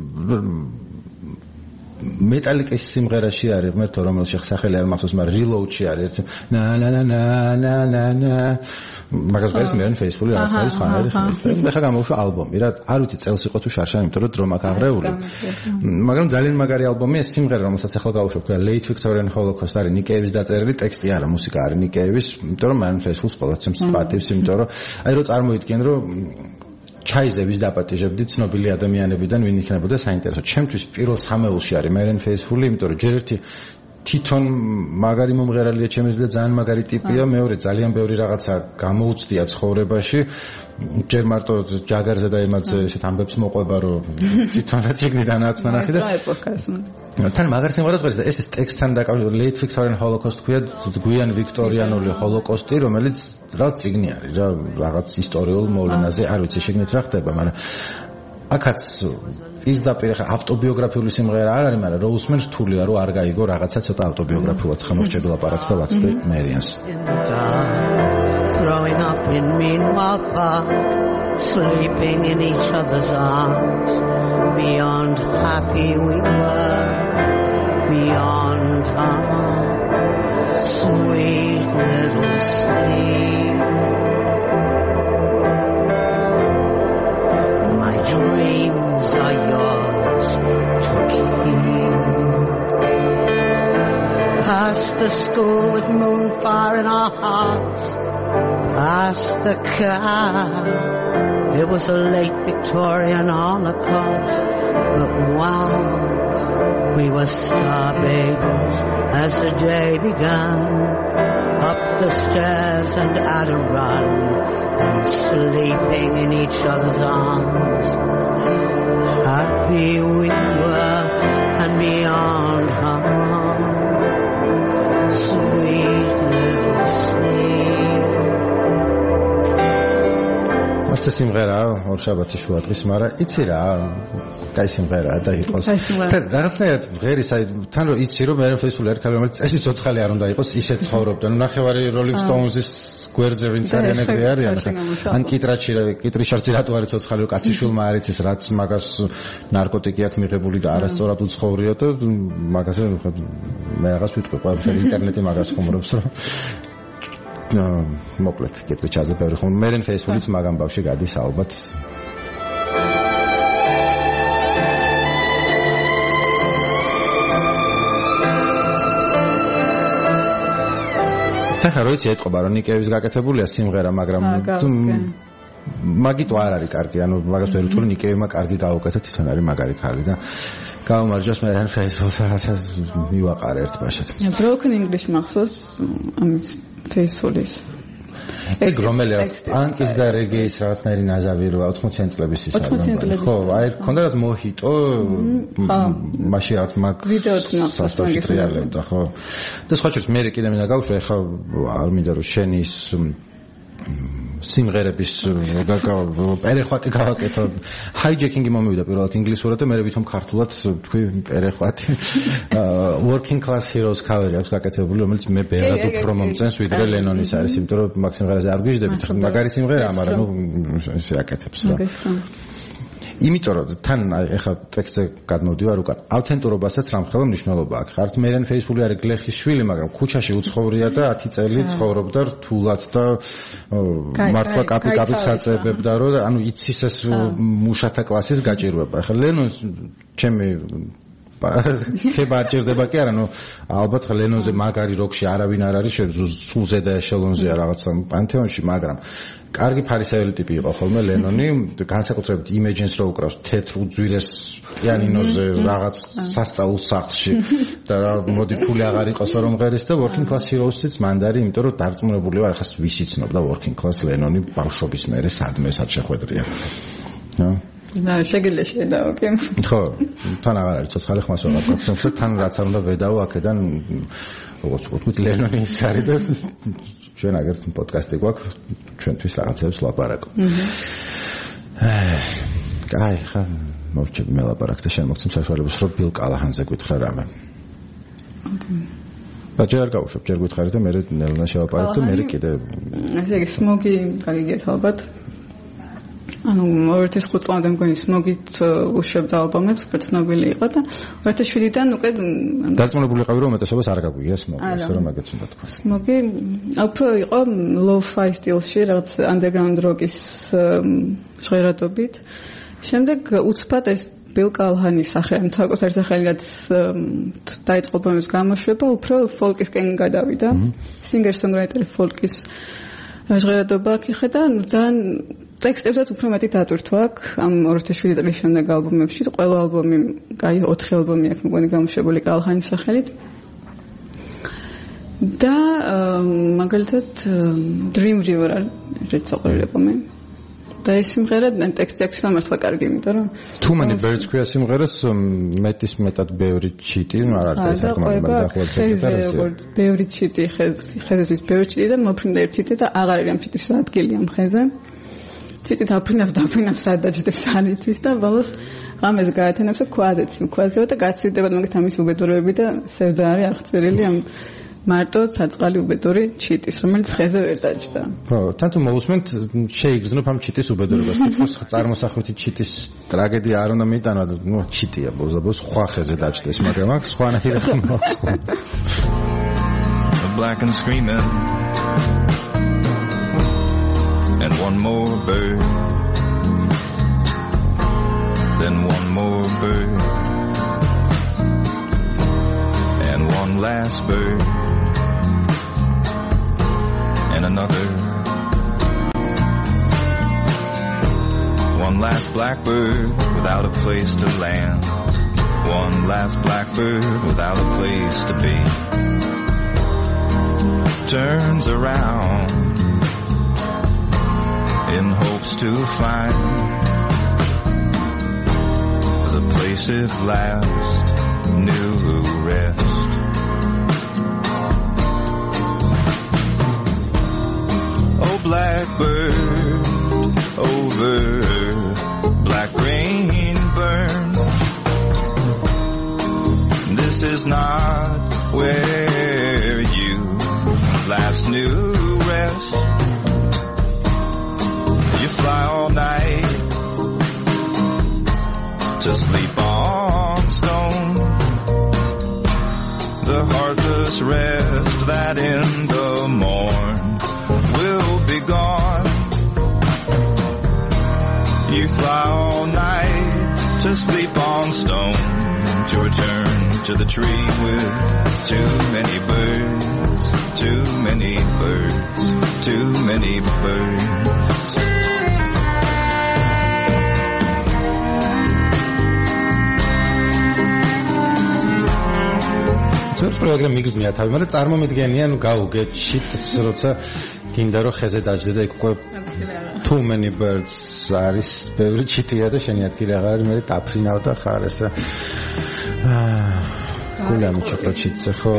მეტალიკის სიმღერაში არის ღმერთო, რომელშიც სახელი არ მახსოვს, მაგრამ Reload-ში არის ერთი na na na na na na მაგას გაის Marianne Faithfull-ი რაღაც არის ხანერი ხმის. ეხლა გამოვშვა ალბომი, რა არ ვიცი წელს იყო თუ შარშან, იმიტომ რომ დრო მაქვს აღრეული. მაგრამ ძალიან მაგარი ალბომია, ეს სიმღერა რომელსაც ეხლა გავუშვებ, ქვია Late Victorian Holocaust არის ნიკეევის დაწერილი, ტექსტი არა, მუსიკა არის ნიკეევის, იმიტომ რომ Marianne Faithfull-ს ყოველთვის პატივს, იმიტომ რომ აი რო წარმოიდგენ რომ ჩაიზების დაპატიჟებდი ცნობილი ადამიანებიდან ვინ იქნებოდა საინტერესო. ჩემთვის პირველ სამეულში არის Marianne Faithfull-ი, იმიტომ რომ ჯერ ერთი თვითონ მაგარი მომღერალია ჩემთვის და ძალიან მაგარი ტიპია, მეორე ძალიან ბევრი რაღაცა გამოუცდია ცხოვრებაში. ჯერ მარტო Jagger-ზე და იმაზე ესეთ ამბებს მოყვება, რომ თვითონ რა ჩიგნიდან აქვს ნანახი და თან მაგარ სიმღერას ყვეს და ეს ეს ტექსტთან დაკავშირებული Late Victorian Holocaust ქვია, გვიან ვიქტორიანული ჰოლოკოსტი, რომელიც რაღაც წიგნი არის რა, რაღაც ისტორიულ მოვლენაზე, არ ვიცი შეგნით რა ხდება, მაგრამ აქაც პირდაპირ ავტობიოგრაფიული სიმღერა არ არის, მაგრამ რო უსმენ რთულია რომ არ გაიგო რაღაცა ცოტა ავტობიოგრაფიულად ხმოჭრებულ აპარატს და ვაწყდი Marianne-ს. Throwing up in Meanwhile Park, sleeping in each other's arms, beyond happy we were, beyond our sweet little sleep. My dreams are yours to keep. Past the school with moonfire in our hearts, past the car. It was a late Victorian Holocaust, but wow, we were star babies as the day began. Up the stairs and at a run, and sleeping in each other's arms. Happy we were and beyond harm. Sweet little sleep. კაცი სიმღერაა, ორ შაბათი შუა დღის, მაგრამ იცი რა, კაი სიმღერაა და იყოს. თან რაღაცნაირად ღერის, აი თან რომ იცი რომ მე Facebook-ი არ ქალი რომელიც წესი ცოცხალი არ უნდა იყოს, ისე ცხოვრობდა. ნუ ნახევარი Rolling Stones-ის გვერდზე ვინც არიან ეგრე არიან. ან კიტრაჩი, კიტრიშარცი რატო არის ცოცხალი, კაცი შულმა არ იცის, რაც მაგას ნარკოტიკი აქვს მიღებული და არასწორად უცხოვრია და მაგაზე მე რაღაც ვიტყვი, ყველაფერი ინტერნეტი მაგას ხუმრობს, რომ მოკლედ კეთილი ჩაზე ბევრი ხომ მე რენ Facebook-იც მაგამ ბავში გადის ალბათ და როიც ეთყობა რომ ნიკევის გაკეთებულია სიმღერა მაგრამ მაგიტო არ არის კარგი ანუ მაგას ვერ ვთვლი ნიკევმა კარგი გაუკეთეთ თან არის მაგარი ხალი და გაუმარჯოს მე რენ Facebook-ს მივაყარე ერთ ბაშად broken english მახსოვს ამის Facebook-ის ეგ რომელი რაც პანკის და რეგეის რაღაცნაირი ნაზავი როა ოთხმოციანი წლების ის არის ხო აი ქონდა რაც მოჰიტო მაშინ რაც მაგ ვიდეოც ნახავს პანკის რეალებდა ხო და სხვა შორის მე კიდე მინდა გავუშვა ეხლა არ მინდა რომ შენი ის სიმღერების პერეხვატი გავაკეთო ჰაიჯექინგი მომივიდა პირველად ინგლისურად და მე ვითომ ქართულად თქვი პერეხვატი working class heroes cover-ი აქვს გაკეთებული რომელიც მე ბევრად უფრო მომწენს ვიდრე ლენონის არის იმიტომ რომ მაგ სიმღერაზე არ გვიჟდებით მაგარი სიმღერაა მაგრამ ნუ შეაკეთებს რა იმიტომ რომ თან ეხლა ტექსტზე გადმოვდივარ უკან ავთენტურობასაც რამხელა მნიშვნელობა აქვს არც მე რენ Facebook-ი არის გლეხის შვილი მაგრამ ქუჩაში უცხოვრია და ათი წელი ცხოვრობდა რთულად და მართლა კაპი კაპით საწებებდა რომ ანუ იცის ეს მუშათა კლასის გაჭირვება ეხლა ლენონს ჩემი ხება არ ჭირდება კი არა ნუ ალბათ ლენონზე მაგარი როკში არავინ არ არის სულ ზედა ეშელონზეა რაღაცა პანთეონში მაგრამ კარგი ფარისეველი ტიპი იყო ხოლმე ლენონი განსაკუთრებით Imagines რო უკრავს თეთრ უძვირეს პიანინოზე რაღაც სასწაულ სახლში და მოდი ფული აღარ იყოს რომ ღერის და Working Class Heroes-იც მანდარი იმიტომ რომ დარწმუნებული ვარ ახლა ვისი ცნობდა Working Class ლენონი ბავშვობის მერე სადმე სად შეხვედრია და შეგიძლია შედაო კი ხო თან აღარ არის ცოცხალი ხმას ვაღარ გქონდა თან რაც არ უნდა ვედაო აქედან როგორც ვთქვით ლენონი ის არის და ჩვენ აგერ პოდკასტი გვაქვს ჩვენთვის რაღაცებს ლაპარაკო აი ხა მოვჭები მე ლაპარაკ და შენ მოგცემ საშუალებას რომ ბილ კალაჰანზე გითხრა რამე და ჯერ არ გავუშვებ ჯერ გითხარი და მე ნელა შევაპარაკ და მე კიდე ესე იგი სმოგი გაგიგეთ ალბათ ანუ ორი ათას ხუთი წლამდე მგონი სმოგით უშვებდა ალბომებს პრცნობილი იყო და ორი ათას შვიდიდან უკვე დარწმუნებული ვიყავი რომ უმეტესობას არ გაგვიგია სმოგი ასე რომ მაგაც უნდა თქვა სმოგი უფრო იყო lo-fi სტილში რაღაც underground rock-ის ჟღერადობით შემდეგ უცბად ეს ბილ კალჰანის სახე თავკუთარ სახელი რაც დაიწყო ალბომის გამოშვება უფრო ფოლკისკენ გადავიდა singer-songwriter ფოლკის ჟღერადობა იქედა ნუ ძალიან ტექსტებსაც უფრო მეტი დატვირთვა აქვს ამ ორი ათას შვიდი წლის შემდეგ ალბომებში ყველა ალბომი კაი ოთხი ალბომი აქვს მგონი გამოშვებული კალჰანის სახელით და მაგალითად Dream River არის საყვარელი ალბომი და ეს სიმღერა ტექსტი აქვს მართლა კარგი იმიტომ რომ Too Many Birds ქვია სიმღერას მეტის მეტად ბევრი ჩიტი არ არის საკმაოდ მაგრამ ბევრი ჩიტი ხეზის ბევრი ჩიტი და მოფრინდა ერთი ჩიტი და აღარ არის ამ ჩიტის ადგილი ამ ხეზე ჩიტი დაფრინავს დაფრინავს სადაჭდეს არიცის და ბოლოს ამას გაათენებს ქვაზეც ქვაზეო და გაცივდება მაგით ამის უბედურებები და სევდა არის აღწერილი ამ მარტო საწყალი უბედური ჩიტის რომელიც ხეზე ვერ დაჭდა ხო თან თუ მოусმენთ შეიგრძნობ ამ ჩიტის უბედურებას თითქოს წარმოსახვითი ჩიტის ტრაგედია არ უნდა მიიტანოთ ნუ ჩიტია ბოლოს სხვა ხეზე დაჭდეს მაგრამ აქ სხვანაირი ხმაქვს black and screaming and one more bird then one more bird and one last bird and another one last blackbird without a place to land one last blackbird without a place to be turns around in hopes to find the place it last knew rest. Oh blackbird over burn. This is not where you last knew rest. You fly all night to sleep on stone. The heartless rest that in the morn will be gone. You fly all night to sleep on stone, to return to the tree with too many birds, too many birds, too many birds. ზოგადად პროგრამა მიგზნია თავი, მაგრამ წარმომიდგენია, ნუ გაუგეთ შიტს, როცა გინდა რომ ხეზე დაჯდე და იქ უკვე too many birds არის, ბევრი ჩიტია და შენი ადგილი აღარ არის, მე დაფრინავ და ხარ ესა. აა, გულამი ჩოკლატშიც ხო?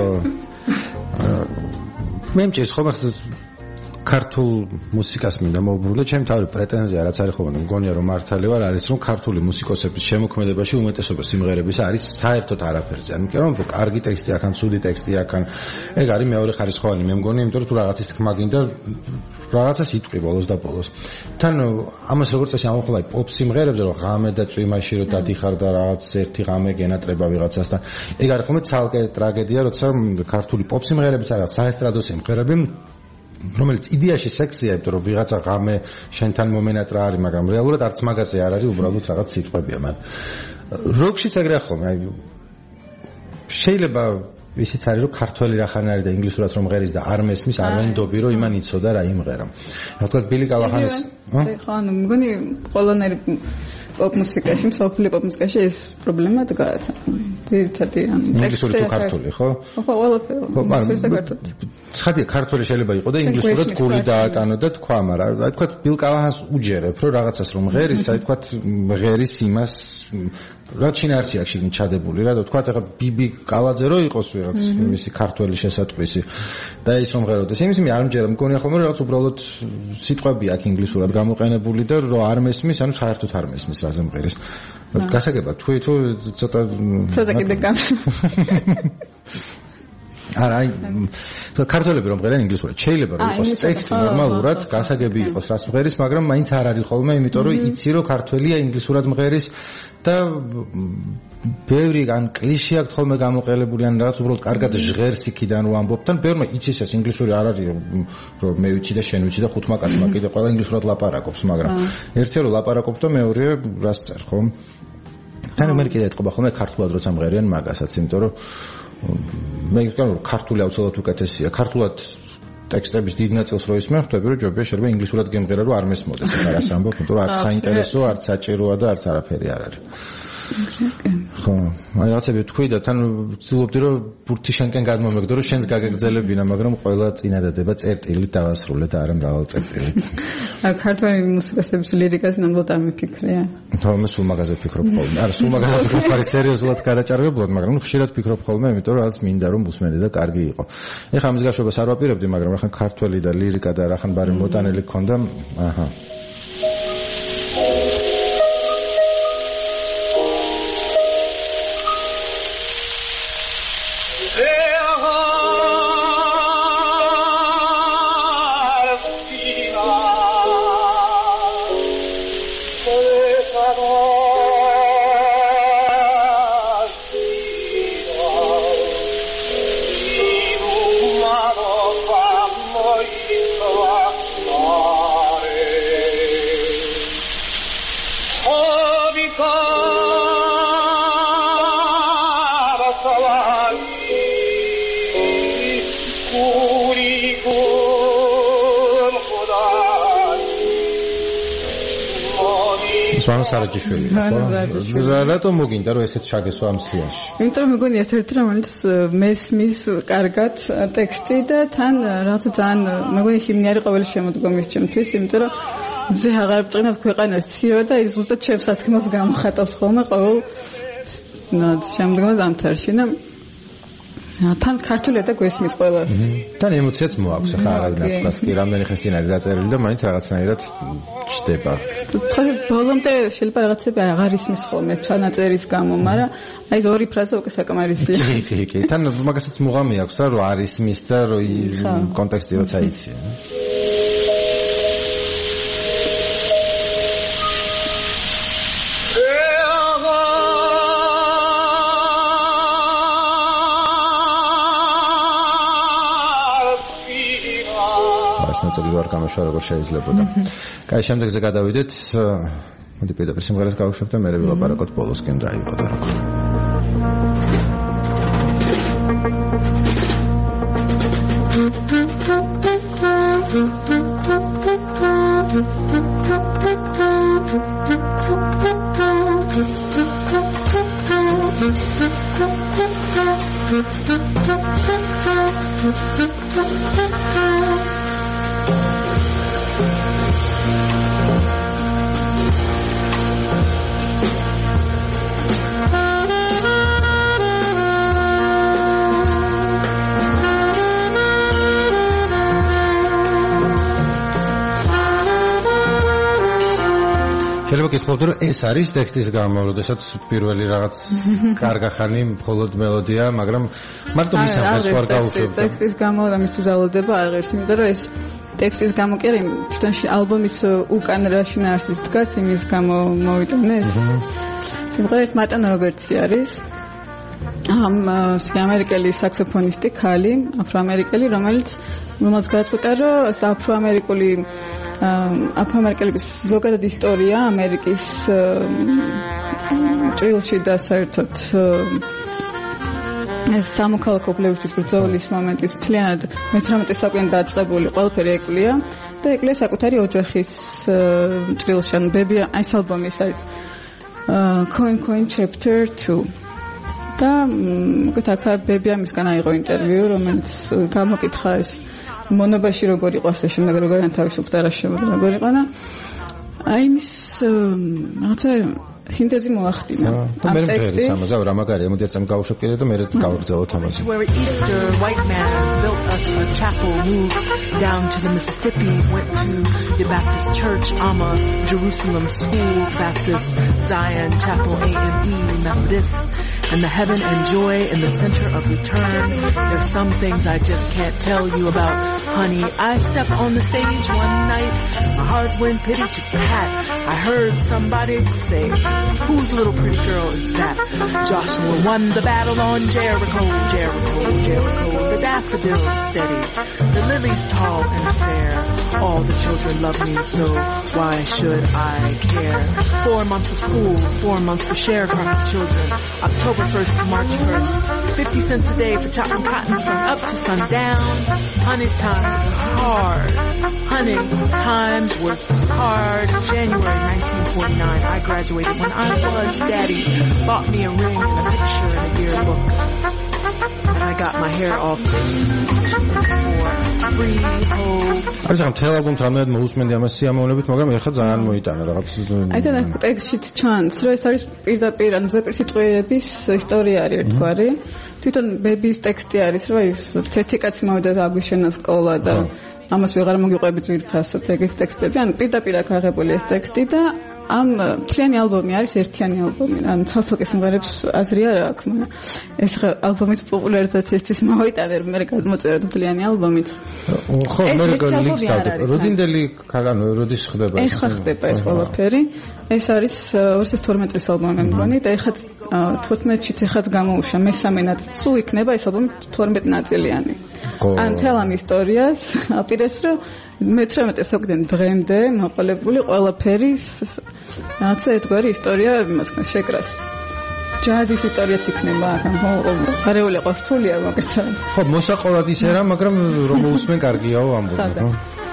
მე მჭირს ხომ ახლა ქართულ მუსიკას მინდა მოვბრუნდე, ჩემი თავი პრეტენზია რაც არის ხოლმე, მგონია რომ მართალი ვარ, არის რომ ქართული მუსიკოსების შემოქმედებაში უმეტესობა სიმღერების არის საერთოდ არაფერზე. ანუ კი რომ კარგი ტექსტი აქ ან ცუდი ტექსტი აქ ან ეგ არის მეორე ხარისხოვანი, მე მგონი, იმიტომ რომ თუ რაღაცის თქმა გინდა რაღაცას იტყვი ბოლოს და ბოლოს. თან ამას როგორც წესი ამხოლოდ პოპ სიმღერებზე რომ ღამე და წვიმაში რომ დადიხარ და რაღაც ერთი ღამე გენატრება ვიღაცასთან. ეგ არის ხოლმე ცალკე ტრაგედია, როცა ქართული პოპ სიმღერებიც არის საესტრადო სიმღერები, რომელიც იდეაში სექსია, იმიტომ რომ ვიღაცა ღამე შენთან მომენატრა არის, მაგრამ რეალურად არც მაგაზე არ არის, უბრალოდ რაღაც სიტყვებია, მაგრამ როკშიც ეგრეა ხოლმე. შეიძლება ისიც არის რომ ქართველი რახან არის და ინგლისურად რომ ღერის და არ მესმის, არ ვენდობი რომ იმან იცოდა რა იმღერა. რა თქმა უნდა ბილი კალაჰანის ხო, ანუ მგონი ყველანაირი პოპ მუსიკაში, მსოფლიო პოპ მუსიკაში ეს პრობლემა დგას. ერთადი ან ინგლისური თუ ქართული, ხო? ხო, ყველაფერი. ინგლისური და ქართული. ხადია ქართული შეიძლება იყო და ინგლისურად გული დაატანო და თქვა, მაგრამ აი თქვა ბილ კალაჰანს უჯერებ, რომ რაღაცას რომ ღერის, აი თქვა ღერის იმას რა ჩინარცი აქ შეგნი ჩადებული რა და თქვა ეხა ბიბი კალაძე რო იყოს ვიღაც მისი ქართველი შესატყვისი და ის რომ ღეროდეს იმის მე არ მჯერა მგონია ხოლმე რაღაც უბრალოდ სიტყვები აქ ინგლისურად გამოყენებული და რო არ მესმის ანუ საერთოდ არ მესმის რაზე მღერის გასაგებად თქვი თუ ცოტა ცოტა კიდე გამ არა აი ქართველები რომ მღერიან ინგლისურად შეიძლება რომ იყოს ტექსტი ნორმალურად გასაგები იყოს რას მღერის მაგრამ მაინც არ არის ხოლმე იმიტომ რომ იცი რომ ქართველია ინგლისურად მღერის და ბევრი ან კლიშე აქვს ხოლმე გამოყენებული ან რაღაც უბრალოდ კარგად ჟღერს იქიდან რომ ამბობთან ბევრმა იცის ეს ინგლისური არ არის რომ მე ვიცი და შენ ვიცი და ხუთმა კაცმა კიდე ყველა ინგლისურად ლაპარაკობს მაგრამ ერთია რომ ლაპარაკობ და მეორეა რას წერ ხო თან მე კიდე ეთყობა ხოლმე ქართულად როცა მღერიან მაგასაც იმიტომ რომ მე ვიტყვი რომ ქართული აუცილებლად უკეთესია ქართულად ტექსტების დიდ ნაწილს რო ისმენ ხვდები რომ ჯობია შეიძლება ინგლისურად გემღერა რომ არ მესმოდეს ახლა რას ამბობ იმიტომ რომ არც საინტერესოა არც საჭიროა და არც არაფერი არ არის ხო აი რაღაცები თქვი და თან ვცდილობდი რომ ბურთი შენკენ გადმომეგდო რომ შენს გაგეგრძელებინა მაგრამ ყველა წინადადება წერტილით დავასრულე და არა მრავალ წერტილით აი ქართული მუსიკოსების ლირიკას ნამდვილად არ მიფიქრია ხო მე სულ მაგაზე ვფიქრობ ხოლმე არა სულ მაგაზე ვფიქრობ არის სერიოზულად გადაჭარბებულად მაგრამ ნუ ხშირად ვფიქრობ ხოლმე იმიტომ რომ რაღაც მინდა რომ უსმენდე და კარგი იყო ეხლა ამის გაშვებას არ ვაპირებდი მაგრამ რახან ქართველი და ლირიკა და რახან ბარი მოტანილი გქონდა აჰა სვანო სარაჯიშვილი ხო? რატომ მოგინდა რომ ესეც ჩაგესვა ამ სიაში? იმიტომ რომ მეგონი ერთ-ერთი რომელიც მესმის კარგად ტექსტი და თან რაღაცა ძალიან მეგონი ჰიმნი არის ყოველი შემოდგომის ჩემთვის, იმიტომ რომ მზე აღარ ბწყინავს ქვეყანას ციო და ის ზუსტად ჩემს სათქმელს გამოხატავს ხოლმე ყოველ შემდგომ ზამთარში და თან ქართულია და გვესმის ყველას. თან ემოციაც მოაქვს ახლა არავინ ახლა კი რამდენი ხნის წინ არის დაწერილი და მაინც რაღაცნაირად ჩდება. ხო ბოლომდე შეიძლება რაღაცები აღარ ისმის ხოლმე ჩანაწერის გამო, მაგრამ აი ეს ორი ფრაზა უკვე საკმარისია. კი კი კი თან მაგასაც მუღამი აქვს რა რომ არ ისმის და რომ კონტექსტი როცა იცი. ნაწილი ვარ გამაშვა როგორ შეიძლებოდა. კაი, შემდეგზე გადავიდეთ. მოდი პირდაპირ სიმღერას გავუშვებ და მერე ვილაპარაკოთ ბოლოსკენ რა იყო და როგორ. შეიძლება გითხოვდე რომ ეს არის ტექსტის გამო, როდესაც პირველი რაღაც კარგახანი მხოლოდ მელოდია, მაგრამ მარტო მის ამას ვარ გავუშვებ. ტექსტის გამო და მის თუზალოდება აღერს, იმიტომ რომ ეს ტექსტის გამო კი არის, თვითონში ალბომის უკან რა შინაარსის დგას, იმის გამო მოვიტანეს. სიმღერის მატან რობერტსი არის. ამ ამერიკელი საქსოფონისტი ქალი, აფროამერიკელი, რომელიც რომელიც გადაწყვიტა რომ აფროამერიკული აფროამერიკელების ზოგადად ისტორია ამერიკის ჭრილში და საერთოდ სამოქალაქო უბნებისთვის ბრძოლის მომენტის მთლიანად მეთერთმეტე საუკუნიდან დაწყებული ყველაფერი ეკვლია და ეკვლია საკუთარი ოჯახის ჭრილში, ანუ ბები այս ალბომის არის Coin Coin Chapter two და უკეთ აქ ბები ამისგან აიღო ინტერვიუ, რომელიც გამოკითხა ეს მონობაში როგორ იყო, ასე შემდეგ როგორ განთავისუფლდა რა შემოგვიდა როგორ იყო და აი მის რაღაცა სინთეზი მოახდინა. და მე მღერის ამაზე რა მაგარია, მოდი ერთამ გავუშვებ კიდე და მე გავგრძელოთ ამაზე. Where Easter white man built us a chapel, moved down to the Mississippi, went to the Baptist church, Amma, Jerusalem School, Baptist, Zion Chapel, A M E, Methodist, and the heaven and joy in the center of return. There's some things I just can't tell you about, honey. I stepped on the stage one night, my heart went pitty to pat. I heard somebody say, whose little pretty girl is that? Joshua won the battle on Jericho, Jericho, Jericho. The daffodils steady, the lilies tall and fair. All the children love me, so why should I care? Four months of school, four months for sharecroppers children. October first to March first, fifty cents a day for chopping cotton, sun up to sundown. Honey's time was hard. Honey, times was hard. January nineteen forty-nine, I graduated when I was daddy. Bought me a ring and a picture in a yearbook. And I got my hair all fixed for free hope. არის ამ თელ ალბომს რამდენად მოусმენდი ამას სიამოვნებით, მაგრამ ეხლა ძალიან მოიტანა რაღაც. აი და ტექსტშიც ჩანს, რომ ეს არის პირდაპირ ან ზეპირ სიტყვიერების ისტორია არის ერთგვარი. თვითონ ბების ტექსტი არის, რომ ის ერთი კაცი მოვიდა და აგვიშენა სკოლა და ამას ვეღარ მოგიყვებით ვირფასოთ ეგეთ ტექსტები. ანუ პირდაპირ აქ აღებული ეს ტექსტი და ამ მთლიანი ალბომი არის ერთიანი ალბომი. ანუ ცალ-ცალკე სიმღერებს აზრი არ აქვს, მაგრამ ეს ალბომის პოპულარიზაციისთვის მოვიტანე, რომ მე გადმოწერა მთლიანი ალბომით. ხო, მე ლინკს დავდებ. როდინდელი ქალანო, როდის ხდება ეს? ეხლა ხდება ეს ყველაფერი. ეს არის ორი ათას თორმეტი წლის ალბომი მე მგონი და ეხლა თოთხმეტში ეხაც გამოუშვა მესამე ნაწილი. სულ იქნება ეს ალბომი თორმეტ ნაწილიანი. ან თელ ამ ისტორიას აპირებს რომ მეთერთმეტე საუკუნიდან დღემდე მოყოლებული ყველაფერი რაღაცა ერთგვარი ისტორია იმას ქნას შეკრას. ჯაზის ისტორიაც იქნება, ან გარეული ყორთულია მოგეცა. ხო, მოსაყოლად ისე რა, მაგრამ რომ მოусმენ კარგიაო ამბობ, ხო?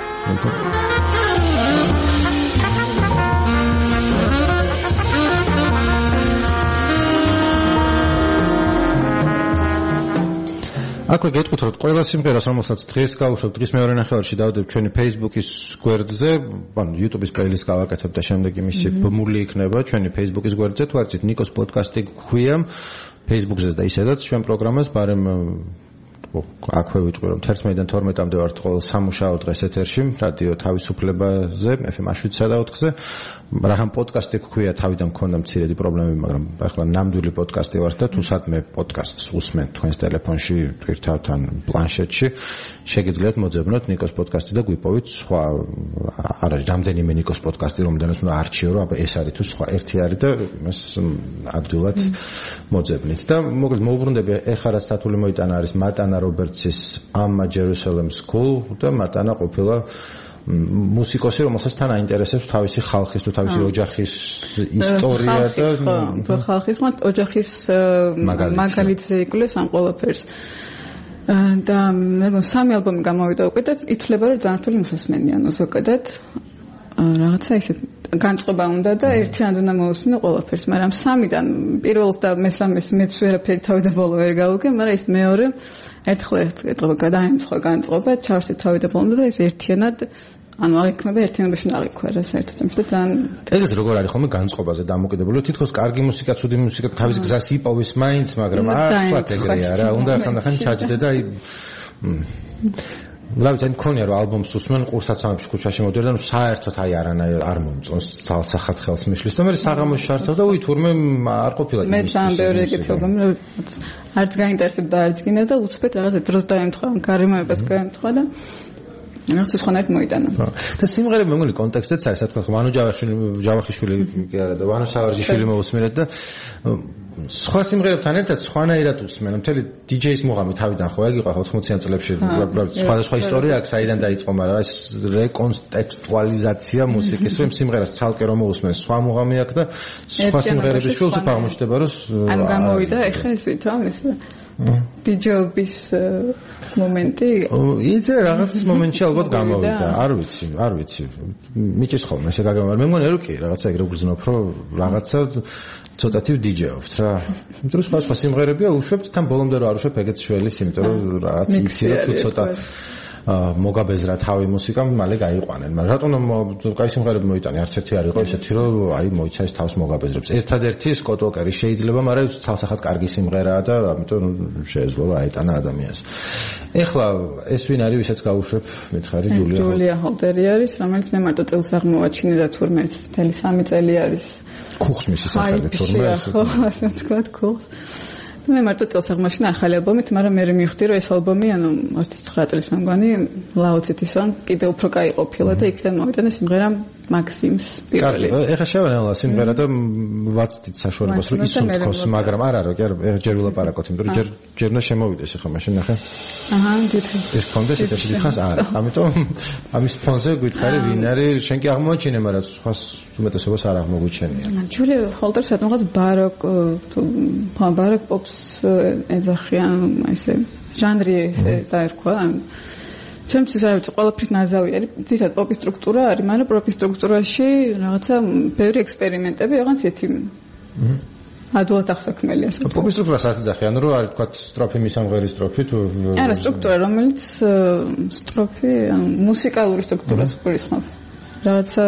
აკვე გეტყვით ყველა სიმღერას რომელსაც დღეს გავუშვებ დღის მეორე ნახევარში დავდებ ჩვენი Facebook-ის გვერდზე, ანუ YouTube-ის playlist გავაკეთებ და შემდეგ იმისი ბმული იქნება ჩვენი Facebook-ის გვერდზე, თუ არცით ნიკოს პოდკასტი გვქვია Facebook-ზე და ისედაც ჩვენ პროგრამას ბარემ აქვე ვიტყვი რომ თერთმეტიდან თორმეტამდე ვართ ყოველ სამუშაო დღეს ეთერში რადიო თავისუფლებაზე ეფ ემ შვიდ და ოთხზე რახან პოდკასტი გქვია თავიდან მქონდა მცირედი პრობლემები მაგრამ ახლა ნამდვილი პოდკასტი ვარ და თუ სადმე პოდკასტს უსმენ თქვენს ტელეფონში ტვირთავთან პლანშეტში შეგიძლიათ მოძებნოთ ნიკოს პოდკასტი და გვიპოვით სხვა არ არის რამდენიმე ნიკოს პოდკასტი რომელდენიც უნდა არჩიო რომ ეს არის თუ სხვა ერთი არის და იმას ადვილად მოძებნით და მოკლედ მოუბრუნდები ეხლა რაც თათული მოიტანა არის მატანა რობერტსის ამა Jerusalem School და მატანა ყოფილა მუსიკოსი რომელსაც თან აინტერესებს თავისი ხალხის თუ თავისი ოჯახის ისტორია და ხალხის მათ ოჯახის მაგალითზე იკვლევს ამ ყველაფერს და მე სამი ალბომი გამოვიდა უკვე და ითვლება რომ ძალიან რთული მოსასმენია ზოგადად რაღაცა ისეთ განწყობა უნდა და ერთიან უნდა მოусმინო ყველაფერს მაგრამ სამიდან პირველს და მესამეს მეც ვერაფერი თავი და ბოლო ვერ გავუგე მაგრამ ის მეორე ერთხელ ეთყობა გადაემთხვა განწყობა ჩავშთე თავი და ბოლომდე და ეს ერთიანად ანუ აღიქმება ერთიანობაში აღიქვა რა საერთოდ და ძალიან ეგეც როგორ არის ხოლმე განწყობაზე დამოკიდებული თითქოს კარგი მუსიკა ცუდი მუსიკა თავის გზას იპოვის მაინც მაგრამ ახლა ეგრეა რა უნდა ხანდახან ჩაჯდე და რავით ან ქონია რომ ალბომს უსმენ ყურსაცამებში ქუჩაში მოდიოდა და საერთოდ აი არანაირ არ მომწონს ძალსახად ხელს მიშლის და მე საღამოს შართავ და უი თურმე არ ყოფილა მე ძალიან ბევრი ეგეთი პრობლემა რომ არც გაინტერესებდა არც გინდა და უცბად რაღაცა დროს დაემთხვა გარემოებას გაემთხვა და რაღაც სხვანაირად მოიტანა და სიმღერები მე მგონი კონტექსტიც არის თქვა ვანო ჯავახიშვილი კი არა და ვანო სავარჯიშვილი მოусმენთ და სხვა სიმღერებთან ერთად სხვანაირად უსმენ მთელი დიჯეის მუღამი თავიდან ხო ეგ იყო ოთხმოციან წლებში სხვადასხვა ისტორია აქვს საიდან დაიწყო მაგრამ ეს რეკონტექსტუალიზაცია მუსიკის რომ სიმღერას ცალკე რომ მოусმენ სხვა მუღამი აქვს და სხვა სიმღერების შულს უფრო აღმოჩნდება რომ ან გამოვიდა ეხლა ეს ვითომ ეს დიჯეობის მომენტი იცი რაღაც მომენტში ალბათ გამოვიდა არ ვიცი არ ვიცი მიჭის ხოლმე ესე გაგამარ მე მგონია რომ კი რაღაცა ეგრე გრძნობ რომ რაღაცა ცოტათი ვდიჯეობთ რა იმიტომ რომ სხვა სხვა სიმღერებია უშვებთ თან ბოლომდე რომ არ უშვებ ეგეც შველის იმიტომ რომ რაღაც იცი რომ თუ ცოტა მოგაბეზრა თავი მუსიკამ მალე გაიყვანენ მაგრამ რატომ კაი სიმღერები მოიტანე არც ერთი არ იყო ისეთი რომ აი მოიცა ეს თავს მოგაბეზრებს ერთადერთი სკოტ ოკერი შეიძლება მაგრამ ცალსახად კარგი სიმღერაა და ამიტომ შეეძლო რომ აეტანა ადამიანს ეხლა ეს ვინ არის ვისაც გავუშვებ მითხარი ჯულია ჯულია ჰოლდერი არის რომელიც მე მარტო წელს აღმოვაჩინე და თურმე მთელი სამი წელი არის ქუხს მისი სახელი თურმე ხო ასე ვთქვათ ქუხს მე მარტო წელს აღმოჩინა ახალი ალბომით, მაგრამ მე მივხვდი რომ ეს ალბომი, ანუ ოცდათხმეტ წლის მე მგონი, ლაოციტისონ კიდე უფრო კაი ყოფილა და იქიდან მოვიტანა სიმღერა მაქსიმს პირველი. კარგი, ეხლა შევანელა სიმღერა და ვაცდით საშუალებას რომ ისუნთქოს, მაგრამ არა რა, კი არა, ჯერ ვილაპარაკოთ, იმიტომ რომ ჯერ ჯერ უნდა შემოვიდეს ახლა მაშინ ნახე. აჰა, გითხრა. ეს კონდეს ეთერში დიდხანს არა. ამიტომ ამის ფონზე გითხარი ვინ არის, შენ კი აღმოაჩინე, მაგრამ სხვა უმეტესობას არ აღმოგვიჩენია. ჯული ჰოლდერს რაღაც ბაროკ ბაროკ პოპს ეძახიან ესე ჟანრი დაერქვა. ჩემთვის რა ვიცი, ყველაფრით ნაზავი არის, თითქოს პოპის სტრუქტურა არის, მაგრამ პოპის სტრუქტურაში რაღაცა ბევრი ექსპერიმენტები, რაღაც ერთი ადვილად ახსაქმელი ასე. პოპის სტრუქტურას ასე ძახიან, რომ არის თქვა სტროფი მისამღერის სტროფი თუ არა, სტრუქტურა, რომელიც სტროფი, ანუ მუსიკალური სტრუქტურას გულისხმობ. რაღაცა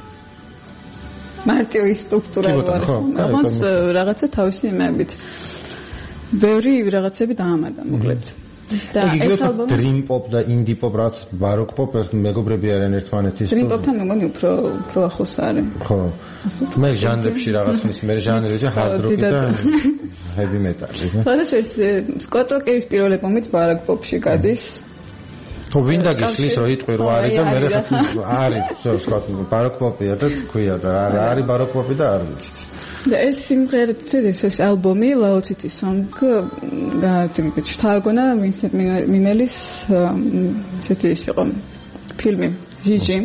მარტივი სტრუქტურა არის. რაღაც რაღაცა თავისი იმებით. ბევრი რაღაცები დაამატა, მოკლედ. და ეს ალბომი dream pop და indie pop რაც baroque pop მეგობრები არიან ერთმანეთის dream pop-თან მე მგონი უფრო უფრო ახლოს არის ხო მე ჟანრებში რაღაც მის მე ჟანრებში hard rock და heavy metal თორე სკოტ ოკერის პირველი albomით baroque pop-ში გადის ხო ვინ დაგიხსნის რომ იტყვი რომ არის და მე არის სკოტ baroque pop-ია და თქვია და არის baroque pop-ი და არ ვიცი და ეს სიმღერა ეს ალბომი ლაოციტი სონგ და ჩთააგონა ვინსენტ მინელის ცეთი იყო ფილმი ჟიჟი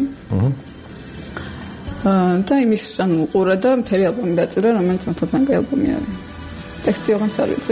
აა და იმის ანუ ყურა და მთელი ალბომი დაწერა რომელიც მართლაც კაი ალბომი არის ტექსტი ოღონდ არ ვიცი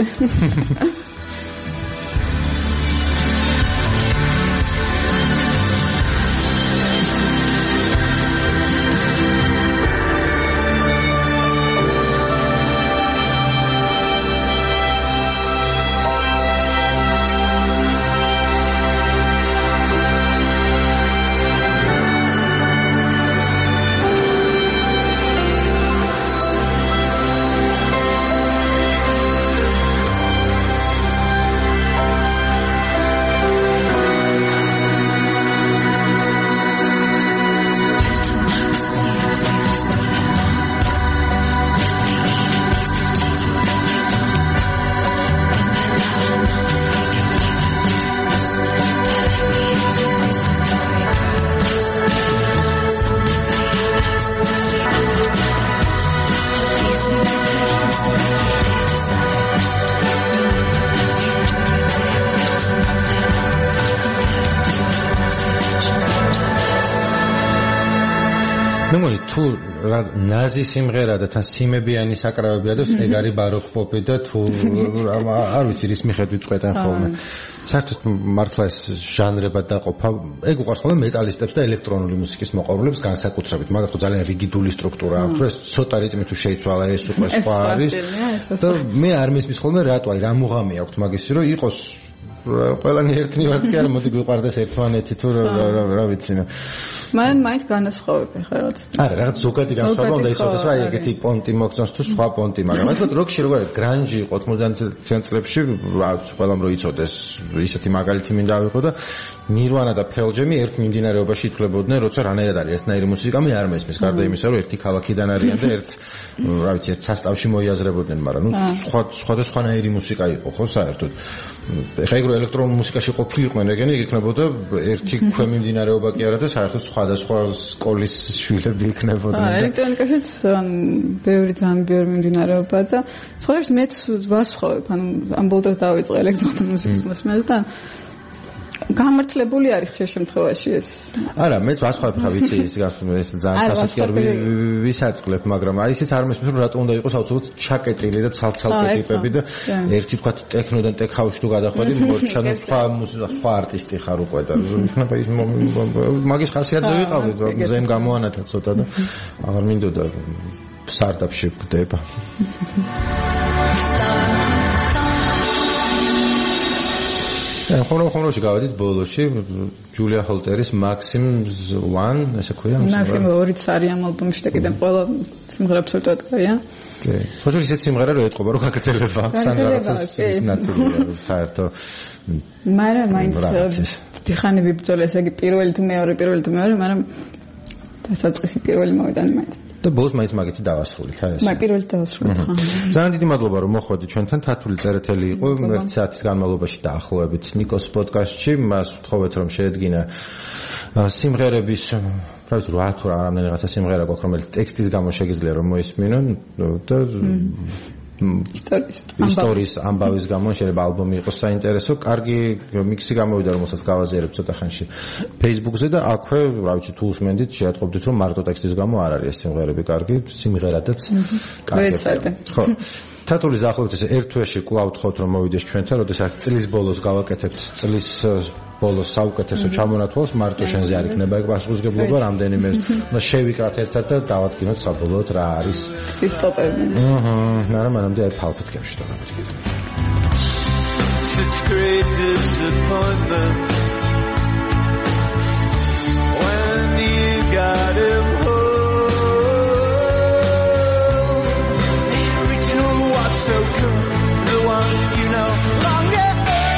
მე მგონი თუ ნაზი სიმღერა და თან სიმებიანი საკრავებია და ეგ არის ბაროკ პოპი და თუ არ ვიცი რის მიხედვით წყვეტენ ხოლმე საერთოდ მართლა ეს ჟანრებად დაყოფა ეგ უყვარს ხოლმე მეტალისტებს და ელექტრონული მუსიკის მოყვარულებს განსაკუთრებით მაგათ ხო ძალიან რიგიდული სტრუქტურა აქვს რომ ეს ცოტა რიტმი თუ შეიცვალა ეს უკვე სხვა არის და მე არ მისმის ხოლმე რატო აი რა მუღამი აქვს მაგისი რომ იყოს ყველანი ერთნი ვართ კი არა მოდი გვიყვარდეს ერთმანეთი თუ რა ვიცი მან მაინც განასხვავებ ხა რაც არა რაღაც ზოგადი განსხვავება უნდა იცოდეს რა ეგეთი პონტი მოგწონს თუ სხვა პონტი მაგრამ ასე როკში როგორ გრანჟი იყო ოცდაათი წლებში რა ყველამ რო იცოდეს ისეთი მაგალითი მინდა ავიღო და ნირვანა და Pearl Jam ერთ მიმდინარეობაში ითვლებოდნენ როცა რანაირად არის ერთნაირი მუსიკა მე არ მესმის გარდა იმისა რომ ერთი ქალაქიდან არიან და ერთ რა ვიცი ერთ სასტავში მოიაზრებოდნენ მაგრამ ნუ სხვა სხვადასხვანაირი მუსიკა იყო ხო საერთოდ ეხლა ეგ რო ელექტრონულ მუსიკაში ყოფილიყვნენ ეგენი იქნებოდა ერთი ქვემიმდინარეობა კი არა და საერთოდ სხვადასხვა სკოლის შვილები იქნებოდნენ აა ელექტრონიკაშიც ბევრი ძალიან ბევრი მიმდინარეობა და სხვადასხვა მეც ვასხოვებ ანუ ამ ბოლოს დავიწყე ელექტრონული მუსიკის მოსმენა და გამართლებული არის ხშირ შემთხვევაში ეს. არა, მეც ვასხვავებ ხა ვიცი ის ეს ძალიან სასწრაფო ვისაწყლებ, მაგრამ აი ისიც არ მესმის რომ რატო უნდა იყოს აუცილებლად ჩაკეტილი და ცალ-ცალკე ტიპები და ერთი თქვა ტექნოდან ტექ-ჰაუსში თუ გადახვედი, მოჩანო სხვა სხვა არტისტი ხარ უკვე და იქნება ის მაგის ხასიათზე ვიყავი, მზემ გამოანათა ცოტა და აღარ მინდოდა სტარტაპში ვგდება. ხომ ხომროში გავედით ბოლოში ჯულია ჰოლტერის Maxim's One ესე ქვია Maxim ორიც არის ამ ალბომში და კიდევ ყველა სიმღერა აბსოლუტურად კაია. კი. თორე ისეთ სიმღერა რო ეთყობა რომ გაგრძელება სანდრაცას ნაცვლია საერთო. მაგრამ მაინც დიხანი ვიბრძოლე ესე იგი პირველი თუ მეორე პირველი თუ მეორე მაგრამ დასაწყისი პირველი მოვიტანე მაინც. და ბოლოს მაინც მაგითი დავასრულით აი ეს. მაგ პირველი დავასრულით ხა. ძალიან დიდი მადლობა რომ მოხვედი ჩვენთან თათული წერეთელი იყო ერთი საათის განმავლობაში დაახლოებით ნიკოს პოდკასტში მას ვთხოვეთ რომ შეედგინა სიმღერების რა ვიცი რა თუ რამდენიღაცა სიმღერა გვაქვს რომელიც ტექსტის გამო შეგიძლია რომ მოისმინონ და ისტორიის ამბავის გამო შეიძლება ალბომი იყოს საინტერესო. კარგი მიქსი გამოვიდა რომელსაც გავაზიარებ ცოტა ხანში Facebook-ზე და აქვე რა ვიცი თუ უსმენდით შეატყობდით რომ მარტო ტექსტის გამო არ არის ეს სიმღერები კარგი სიმღერადაც კარგი. ხო თათულის დაახლოებით ესე ერთ თვეში კვლავ ვთხოვთ რომ მოვიდეს ჩვენთან, როდესაც წლის ბოლოს გავაკეთებთ წლის ბოლოს საუკეთესო ჩამონათვალს მარტო შენზე არ იქნება ეგ პასუხისგებლობა რამდენიმე და შევიკრათ ერთად და დავადგინოთ საბოლოოდ რა არის ის ტოპები. აჰა, არა მანამდე აი ფალფეთკებში დავაგდით. Such great disappointment when you got him home. The original was so good, the one you know long ago.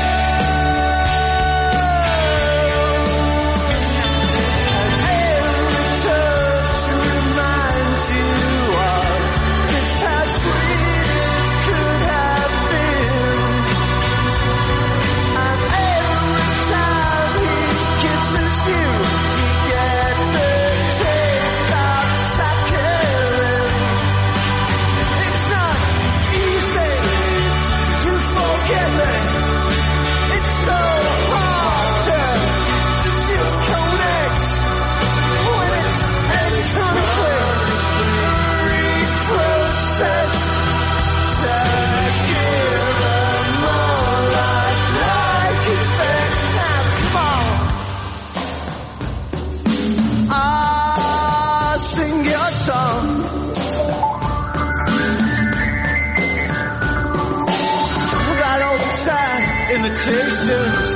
Imitations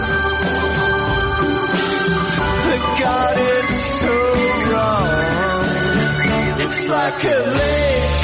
that got it so wrong. It's like a lake